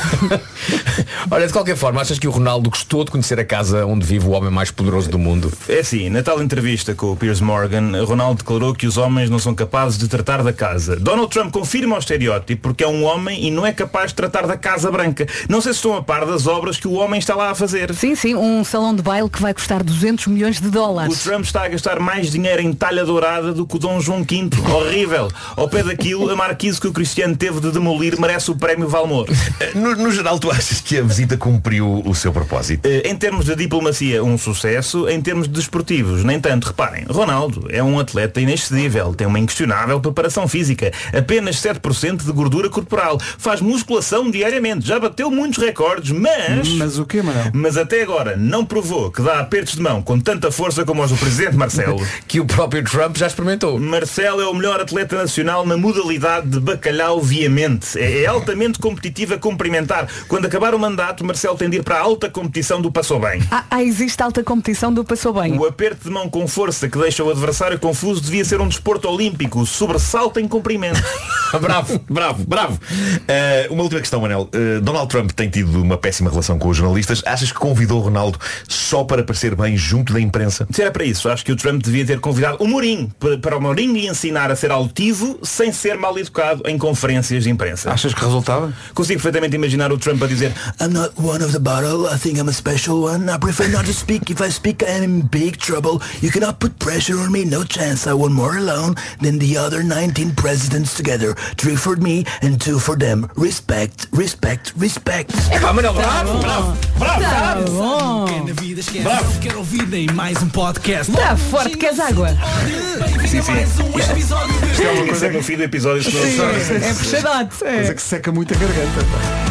Olha, de qualquer forma, achas que o Ronaldo gostou de conhecer a casa onde vive o homem mais poderoso do mundo? É assim, na tal entrevista com o Piers Morgan, Ronaldo declarou que os homens não são capazes de tratar da casa. Donald Trump confirma o estereótipo porque é um homem e não é capaz de tratar da Casa Branca. Não sei se estão a par das obras que o homem está lá a fazer. Sim, sim, um salão de baile que vai custar duzentos milhões de dólares. O Trump está a gastar mais dinheiro em talha dourada do que o Dom João quinto. Horrível. Ao pé daquilo, a marquise que o Cristiano teve de demolir merece o prémio Valmor. No, no geral, tu achas que a visita cumpriu o seu propósito? Em termos de diplomacia, um sucesso. Em termos de desportivos, nem tanto. Reparem, Ronaldo é um atleta inexcedível. Tem uma inquestionável preparação física. Apenas sete por cento de gordura corporal. Faz musculação diariamente. Já bateu muitos recordes, mas... Mas o quê, Manuel? Mas até agora não provou que dá apertos de mão com tanta força como os do presidente Marcelo. Que o próprio Trump já experimentou. Marcelo é o melhor atleta nacional na modalidade de bacalhau viamente. É, é altamente competitivo a cumprimentar. Quando acabar o mandato, Marcelo tem de ir para a alta competição do passou bem. Ah, ah, existe alta competição do passou bem. O aperto de mão com força que deixa o adversário confuso devia ser um desporto olímpico. Sobressalto em comprimento. Bravo, bravo, bravo. Uh, uma última questão, Manel. Uh, Donald Trump tem tido uma péssima relação com os jornalistas. Achas que convidou o Ronaldo só para parecer bem junto da imprensa? Se era para isso, acho que o Trump devia ter convidado o Mourinho para, para o Mourinho lhe ensinar a ser altivo sem ser mal educado em conferências de imprensa. Achas que resultava? Consigo perfeitamente imaginar o Trump a dizer I'm not one of the bottle, I think I'm a special one. I prefer not to speak. If I speak, I'm in big trouble. You cannot put pressure on me, no chance. I want more alone than the other nineteen presidents together. Three for me and two for them. Respect, respect, respect. É pá, Manuel, bravo, bravo, bravo, tá bom. Bravo. Não quero ouvir nem mais um podcast. Está forte que és água. Sim, sim. Isto, isto é uma coisa que no fim do episódio se não Sim, é puxadote. Coisa que seca muito a garganta.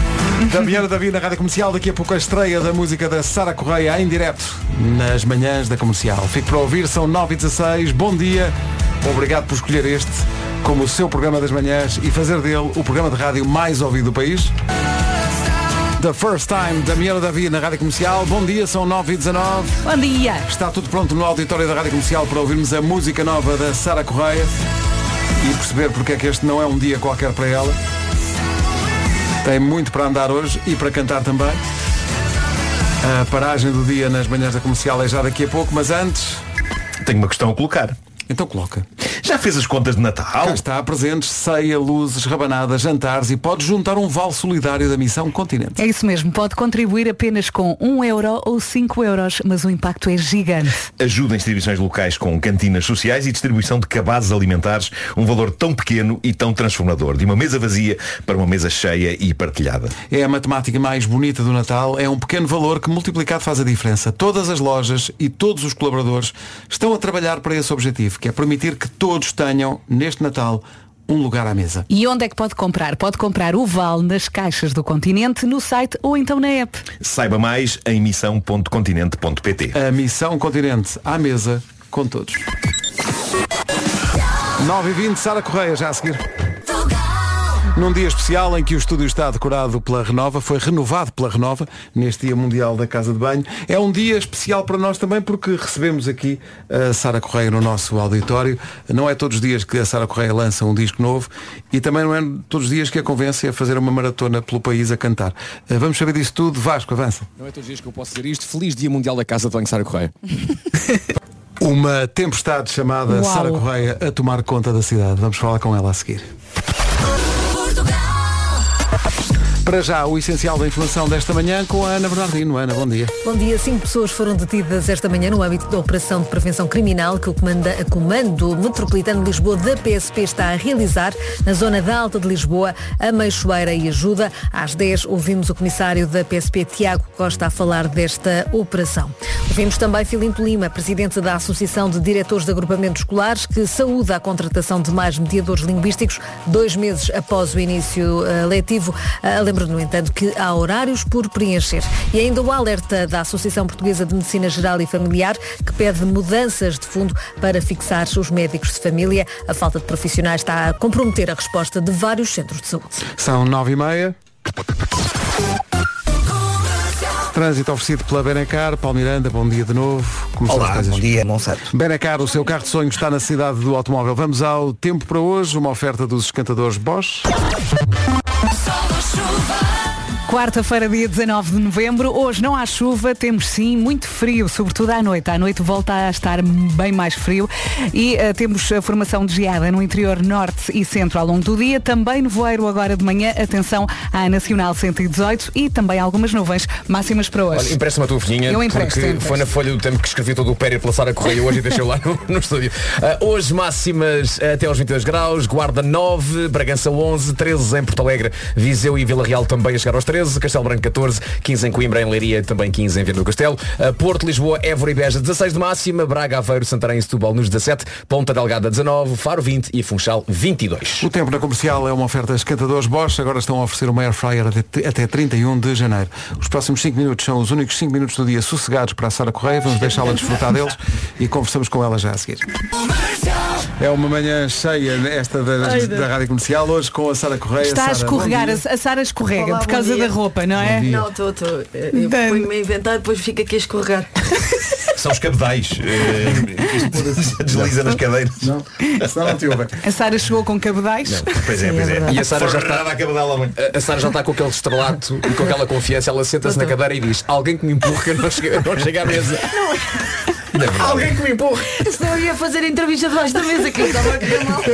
Damiana Davi na Rádio Comercial. Daqui a pouco a estreia da música da Sara Correia em direto nas manhãs da Comercial. Fique para ouvir, são nove e dezasseis. Bom dia. Obrigado por escolher este como o seu programa das manhãs e fazer dele o programa de rádio mais ouvido do país. The First Time, Damiana Davi na Rádio Comercial. Bom dia, são nove e dezanove. Bom dia. Está tudo pronto no auditório da Rádio Comercial para ouvirmos a música nova da Sara Correia e perceber porque é que este não é um dia qualquer para ela. Tem muito para andar hoje e para cantar também. A paragem do dia nas manhãs da Comercial é já daqui a pouco, mas antes... Tenho uma questão a colocar. Então coloca. Já fez as contas de Natal? Cá está, presentes, ceia, luzes, rabanadas, jantares e pode juntar um vale solidário da Missão Continente. É isso mesmo, pode contribuir apenas com um euro ou cinco euros, mas o impacto é gigante. Ajuda instituições locais com cantinas sociais e distribuição de cabazes alimentares, um valor tão pequeno e tão transformador, de uma mesa vazia para uma mesa cheia e partilhada. É a matemática mais bonita do Natal, é um pequeno valor que multiplicado faz a diferença. Todas as lojas e todos os colaboradores estão a trabalhar para esse objetivo, que é permitir que todos tenham, neste Natal, um lugar à mesa. E onde é que pode comprar? Pode comprar o vale nas caixas do Continente, no site ou então na app. Saiba mais em missão ponto continente ponto pt. A Missão Continente à mesa com todos. nove e vinte, Sara Correia, já a seguir. Num dia especial em que o estúdio está decorado pela Renova, foi renovado pela Renova, neste Dia Mundial da Casa de Banho. É um dia especial para nós também porque recebemos aqui a Sara Correia no nosso auditório. Não é todos os dias que a Sara Correia lança um disco novo e também não é todos os dias que a convence a fazer uma maratona pelo país a cantar. Vamos saber disso tudo. Vasco, avança. Não é todos os dias que eu posso dizer isto. Feliz Dia Mundial da Casa de Banho, Sara Correia. Uma tempestade chamada Uau. Sara Correia a tomar conta da cidade. Vamos falar com ela a seguir. Para já, o essencial da informação desta manhã com a Ana Bernardino. Ana, bom dia. Bom dia. Cinco pessoas foram detidas esta manhã no âmbito da Operação de Prevenção Criminal que o comanda, a Comando Metropolitano de Lisboa da P S P está a realizar na zona da Alta de Lisboa, a Meixoeira e Ajuda. Às dez ouvimos o comissário da P S P, Tiago Costa, a falar desta operação. Ouvimos também Filimpo Lima, presidente da Associação de Diretores de Agrupamentos Escolares, que saúda a contratação de mais mediadores linguísticos dois meses após o início uh, letivo. Uh, lembro, no entanto, que há horários por preencher. E ainda o alerta da Associação Portuguesa de Medicina Geral e Familiar, que pede mudanças de fundo para fixar os médicos de família. A falta de profissionais está a comprometer a resposta de vários centros de saúde. São nove e meia. Trânsito oferecido pela Benacar. Paulo Miranda, bom dia de novo. Como Olá, bom dia, Monsanto. Benacar, o seu carro de sonho está na cidade do automóvel. Vamos ao tempo para hoje, uma oferta dos esquentadores Bosch. Quarta-feira, dia dezanove de novembro. Hoje não há chuva, temos sim muito frio, sobretudo à noite. À noite volta a estar bem mais frio e uh, temos a formação de geada no interior norte e centro ao longo do dia. Também nevoeiro agora de manhã. Atenção à Nacional cento e dezoito e também algumas nuvens máximas para hoje. Olha, empresta-me a tua folhinha, eu empresto, porque empresto. Foi na folha do tempo que escrevi todo o pério pela Sara Correia hoje e deixei lá no, no estúdio. Uh, hoje máximas até aos vinte e dois graus, Guarda nove, Bragança onze, treze em Porto Alegre, Viseu e Vila Real também a chegar aos treze, Castelo Branco catorze, quinze em Coimbra, em Leiria, também quinze em Viana do Castelo, uh, Porto, Lisboa, Évora e Beja dezasseis de máxima, Braga, Aveiro, Santarém e Setúbal nos dezassete, Ponta Delgada dezanove, Faro vinte e Funchal vinte e dois. O tempo na Comercial é uma oferta de esquentadores Bosch, agora estão a oferecer uma Air Fryer até, até trinta e um de janeiro. Os próximos cinco minutos são os únicos cinco minutos do dia sossegados para a Sara Correia, vamos deixá-la desfrutar deles e conversamos com ela já a seguir. É uma manhã cheia esta da, Ai, da Rádio Comercial, hoje com a Sara Correia. Está Sara, a escorregar, a Sara escorrega Olá, por causa da roupa, não é? Não, estou, estou. Eu ponho-me a inventar e depois fica aqui a escorregar. São os cabedais. Uh, desliza nas cadeiras. Não, senão não te ouvem. A Sara chegou com cabedais. Não, pois é, pois é. E a Sara já está a, a Sara já está com aquele estrelato e com aquela confiança. Ela senta-se na cadeira e diz: alguém que me empurre que eu não chego, eu não chego à mesa. Não. Alguém que me empurre. Eu ia fazer a entrevista debaixo da mesa que eu estava a querer mal.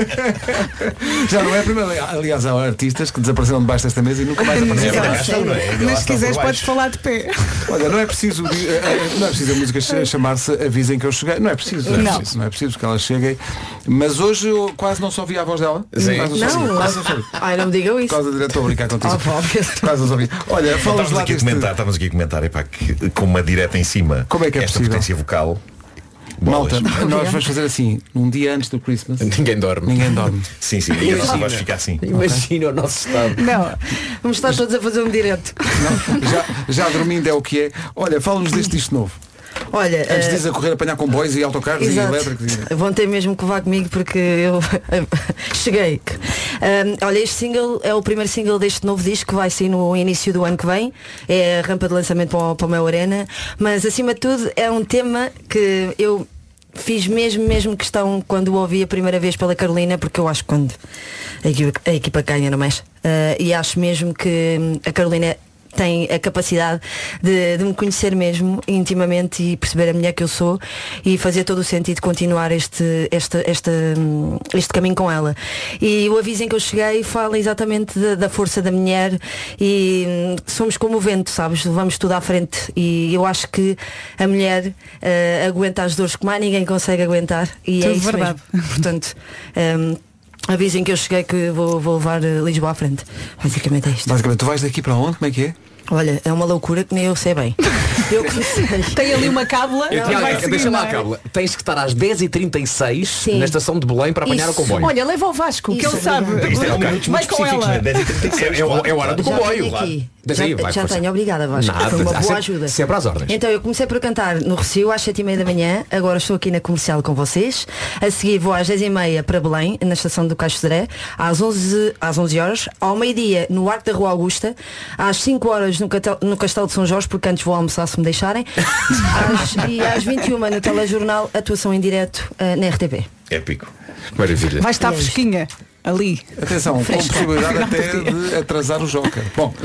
Já não é a primeira. Aliás, há artistas que desapareceram debaixo desta mesa e nunca mais apareceram. É, mas se quiseres podes falar de pé. Olha, não é preciso não é preciso a música chamar-se Avisem que eu cheguei. Não é preciso. Não, não. É preciso, não é preciso que ela chegue. Mas hoje eu quase não só ouvi a voz dela. Sim. Quase não, não, quase não ouvi. Ai, não me digam isso. Quase direto a brincar contigo. Oh, quase não ouvi. Olha, estamos lá aqui a comentar, estamos aqui a comentar epá, que, com uma direta em cima. Como é que é esta possível? potência vocal. Malta, nós vamos fazer assim, um dia antes do Christmas. Ninguém dorme. Ninguém dorme. Sim, sim, e assim vais ficar assim. Imagina okay. o nosso estado. Não, vamos estar todos a fazer um direto. Não, já, já dormindo é o que é. Olha, fala-nos deste disco novo. Olha, antes uh, de a correr apanhar comboios e autocarros exato. E elétricos. Vão ter mesmo que vá comigo porque eu cheguei. Um, olha, este single é o primeiro single deste novo disco que vai sair no início do ano que vem. É a rampa de lançamento para o, para o meu Arena. Mas acima de tudo é um tema que eu fiz mesmo, mesmo questão quando o ouvi a primeira vez pela Carolina, porque eu acho que quando a equipa, a equipa ganha, não mais. Uh, e acho mesmo que a Carolina tem a capacidade de, de me conhecer mesmo intimamente e perceber a mulher que eu sou e fazer todo o sentido de continuar este, este, este, este caminho com ela. E o aviso em que eu cheguei fala exatamente da, da força da mulher e hum, somos como o vento, sabes? Levamos tudo à frente e eu acho que a mulher uh, aguenta as dores que mais ninguém consegue aguentar e tudo é isso verdade. mesmo. Portanto, um, avisem que eu cheguei que vou, vou levar Lisboa à frente. Basicamente é isto. Basicamente, tu vais daqui para onde? Como é que é? Olha, é uma loucura que nem eu sei bem. Eu comecei. Tem ali uma cábula. Eu tinha- vai seguir, deixa lá não a é? cábula. Tens que estar às dez e trinta e seis Sim. na estação de Belém para apanhar Isso. o comboio. Olha, leva o Vasco, que Isso, ele sabe. Isto é minutos Vai muito com específicos, ela. não é? dez e trinta e seis, É, é, claro. é hora do Já comboio. tenho Claro. aqui. Diz Já, aí, vai, já força. tenho, obrigada Vasco. Nada, Foi uma há boa sempre- ajuda. sempre às ordens. Então eu comecei por cantar no Recio às sete e meia da manhã, agora estou aqui na Comercial com vocês. A seguir vou às dez e meia para Belém, na estação do Caixo de Dré, às onze, às onze horas, ao meio-dia no Arco da Rua Augusta, às cinco horas no, Catel, no Castelo de São Jorge, porque antes vou almoçar se me deixarem, às, e às vinte e uma no Telejornal, atuação em direto uh, na R T P. Épico. Maravilha. Vai estar E é isto. fresquinha. Ali. Atenção, com Fresca. possibilidade até de atrasar o Joker. Bom,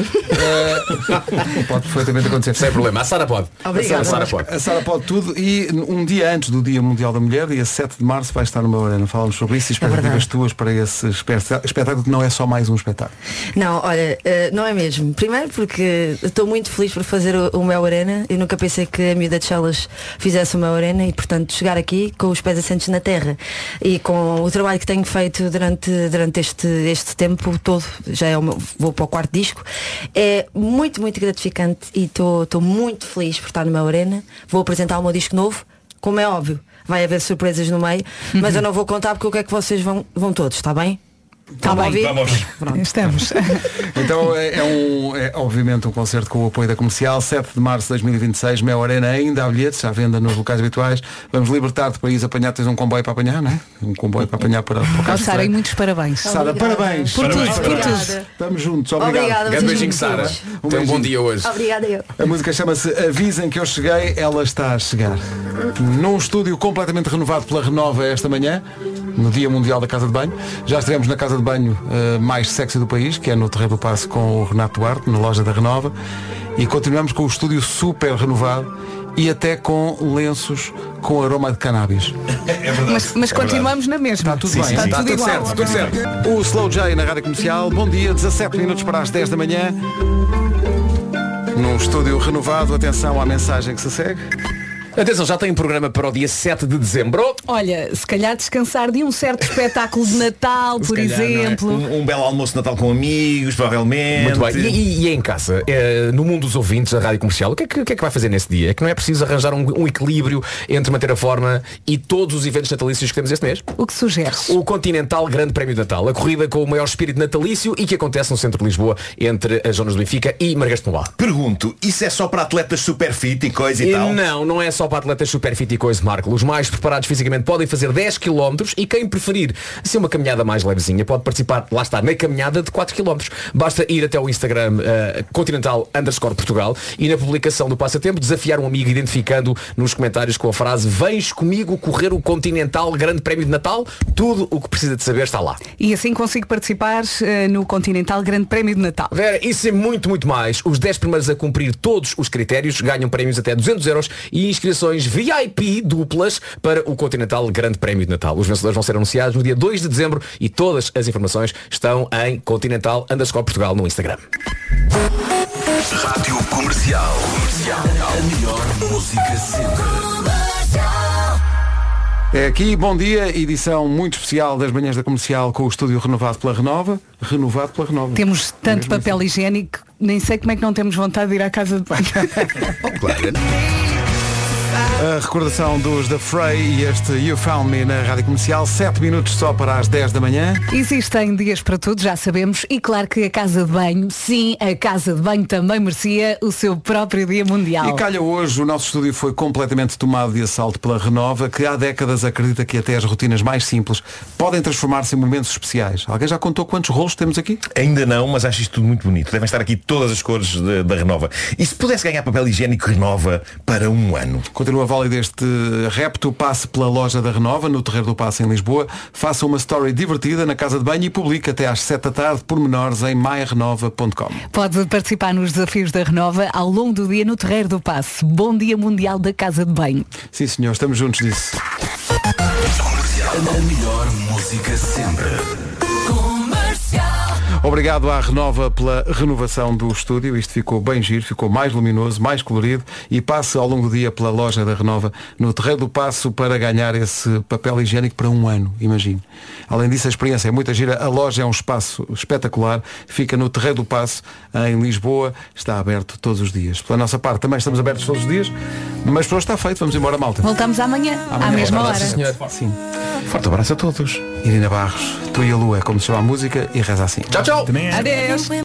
eh, pode perfeitamente acontecer. Sem problema. A Sara pode. Obrigada. A Sara pode. A Sara pode tudo e um dia antes do Dia Mundial da Mulher, dia sete de março, vai estar numa arena. Falamos sobre isso e expectativas verdade. tuas para esse espe- espetáculo que não é só mais um espetáculo. Não, olha, uh, não é mesmo. Primeiro porque estou muito feliz por fazer o, o Mel Arena. Eu nunca pensei que a miúda de Chelas fizesse o Mel Arena e, portanto, chegar aqui com os pés assentes na terra e com o trabalho que tenho feito durante, durante este, este tempo todo, já é o meu, vou para o quarto disco, é muito, muito gratificante e estou muito feliz por estar no Mel Arena. Vou apresentar o meu disco novo, como é óbvio. Vai haver surpresas no meio, mas eu não vou contar porque eu quero que vocês vão, vão todos, está bem? Tá Estão a bem. ouvir? Vamos. Estamos. Então é, é um, é obviamente um concerto com o apoio da Comercial, sete de março de dois mil e vinte e seis, Mel Arena, ainda há bilhetes, à venda nos locais habituais. Vamos libertar-te para ir apanhar, tens um comboio para apanhar, não é? Um comboio para apanhar para, para o Oh, Castro Sara, e Sá. muitos parabéns. Sara, parabéns. Por Parabéns. tudo, por tudo. Estamos juntos, obrigado. Obrigada, Grande beijinho, vocês Sara. todos. Um Tem um bom beijinho. dia hoje. Obrigada eu. A música chama-se Avisem que eu cheguei, ela está a chegar. Num estúdio completamente renovado pela Renova esta manhã, no Dia Mundial da Casa de Banho. Já estivemos na casa de banho eh, mais sexy do país, que é no Terreiro do Paço com o Renato Duarte, na loja da Renova. E continuamos com o estúdio super renovado e até com lenços com aroma de cannabis. É verdade. Mas, mas É continuamos na mesma. Está tudo Sim, bem. sim, Está sim. tudo Tudo igual. certo, tudo certo. O Slow J na Rádio Comercial. Bom dia, dezassete minutos para as dez da manhã. Num estúdio renovado, atenção à mensagem que se segue. Atenção, já tem um programa para o dia sete de dezembro. Olha, se calhar descansar de um certo espetáculo de Natal, Se por calhar, não é? exemplo. Um, um belo almoço de Natal com amigos, provavelmente. Muito bem. E, e, e em casa, eh, no mundo dos ouvintes da Rádio Comercial, o que, é que, o que é que vai fazer nesse dia? É que não é preciso arranjar um, um equilíbrio entre manter a forma e todos os eventos natalícios que temos este mês? O que sugeres? O Continental Grande Prémio de Natal, a corrida com o maior espírito natalício e que acontece no centro de Lisboa, entre as zonas do Benfica e Marquês de Pombal. Pergunto, isso é só para atletas super fit e coisa e, E tal? não, não é só para atletas super fit e coisa, Marco. Os mais preparados fisicamente podem fazer dez quilómetros e quem preferir ser uma caminhada mais levezinha pode participar, lá está, na caminhada de quatro quilómetros. Basta ir até o Instagram uh, Continental underscore Portugal e na publicação do passatempo desafiar um amigo identificando nos comentários com a frase vens comigo correr o Continental Grande Prémio de Natal? Tudo o que precisa de saber está lá. E assim consigo participar eh, no Continental Grande Prémio de Natal. Vera, isso é muito, muito mais. Os dez primeiros a cumprir todos os critérios ganham prémios até duzentos euros e inscrições V I P duplas para o Continental Grande Prémio de Natal. Os vencedores vão ser anunciados no dia dois de dezembro e todas as informações estão em Continental underscore Portugal no Instagram. Rádio Comercial. Comercial. A melhor música sempre. É aqui, bom dia, edição muito especial das manhãs da Comercial com o estúdio renovado pela Renova. Renovado pela Renova. Temos tanto papel higiênico, nem sei como é que não temos vontade de ir à casa de banho. A recordação dos The Fray e este You Found Me na Rádio Comercial. sete minutos só para as dez da manhã. Existem dias para tudo, já sabemos, e claro que a casa de banho, sim, a casa de banho também merecia o seu próprio dia mundial. E calha hoje, o nosso estúdio foi completamente tomado de assalto pela Renova, que há décadas acredita que até as rotinas mais simples podem transformar-se em momentos especiais. Alguém já contou quantos rolos temos aqui? Ainda não, mas acho isto tudo muito bonito. Devem estar aqui todas as cores de- da Renova. E se pudesse ganhar papel higiênico Renova para um ano? Continua válido este repto. Passe pela loja da Renova, no Terreiro do Paço, em Lisboa. Faça uma story divertida na casa de banho e publique até às sete da tarde, pormenores em my renova ponto com. Pode participar nos desafios da Renova ao longo do dia no Terreiro do Paço. Bom Dia Mundial da Casa de Banho. Sim, senhor, estamos juntos nisso. A melhor música sempre. Obrigado à Renova pela renovação do estúdio. Isto ficou bem giro, ficou mais luminoso, mais colorido. E passe ao longo do dia pela loja da Renova no Terreiro do Paço para ganhar esse papel higiênico para um ano, imagine. Além disso, a experiência é muito gira. A loja é um espaço espetacular. Fica no Terreiro do Paço, em Lisboa. Está aberto todos os dias. Pela nossa parte, também estamos abertos todos os dias. Mas por hoje está feito. Vamos embora, malta. Voltamos amanhã, Amanhã à mesma hora. sim, senhor. Sim. Forte abraço a todos. Irina Barros, Tu e a Lua, é como se chama a música, e reza assim. Tchau, tchau. Adeus.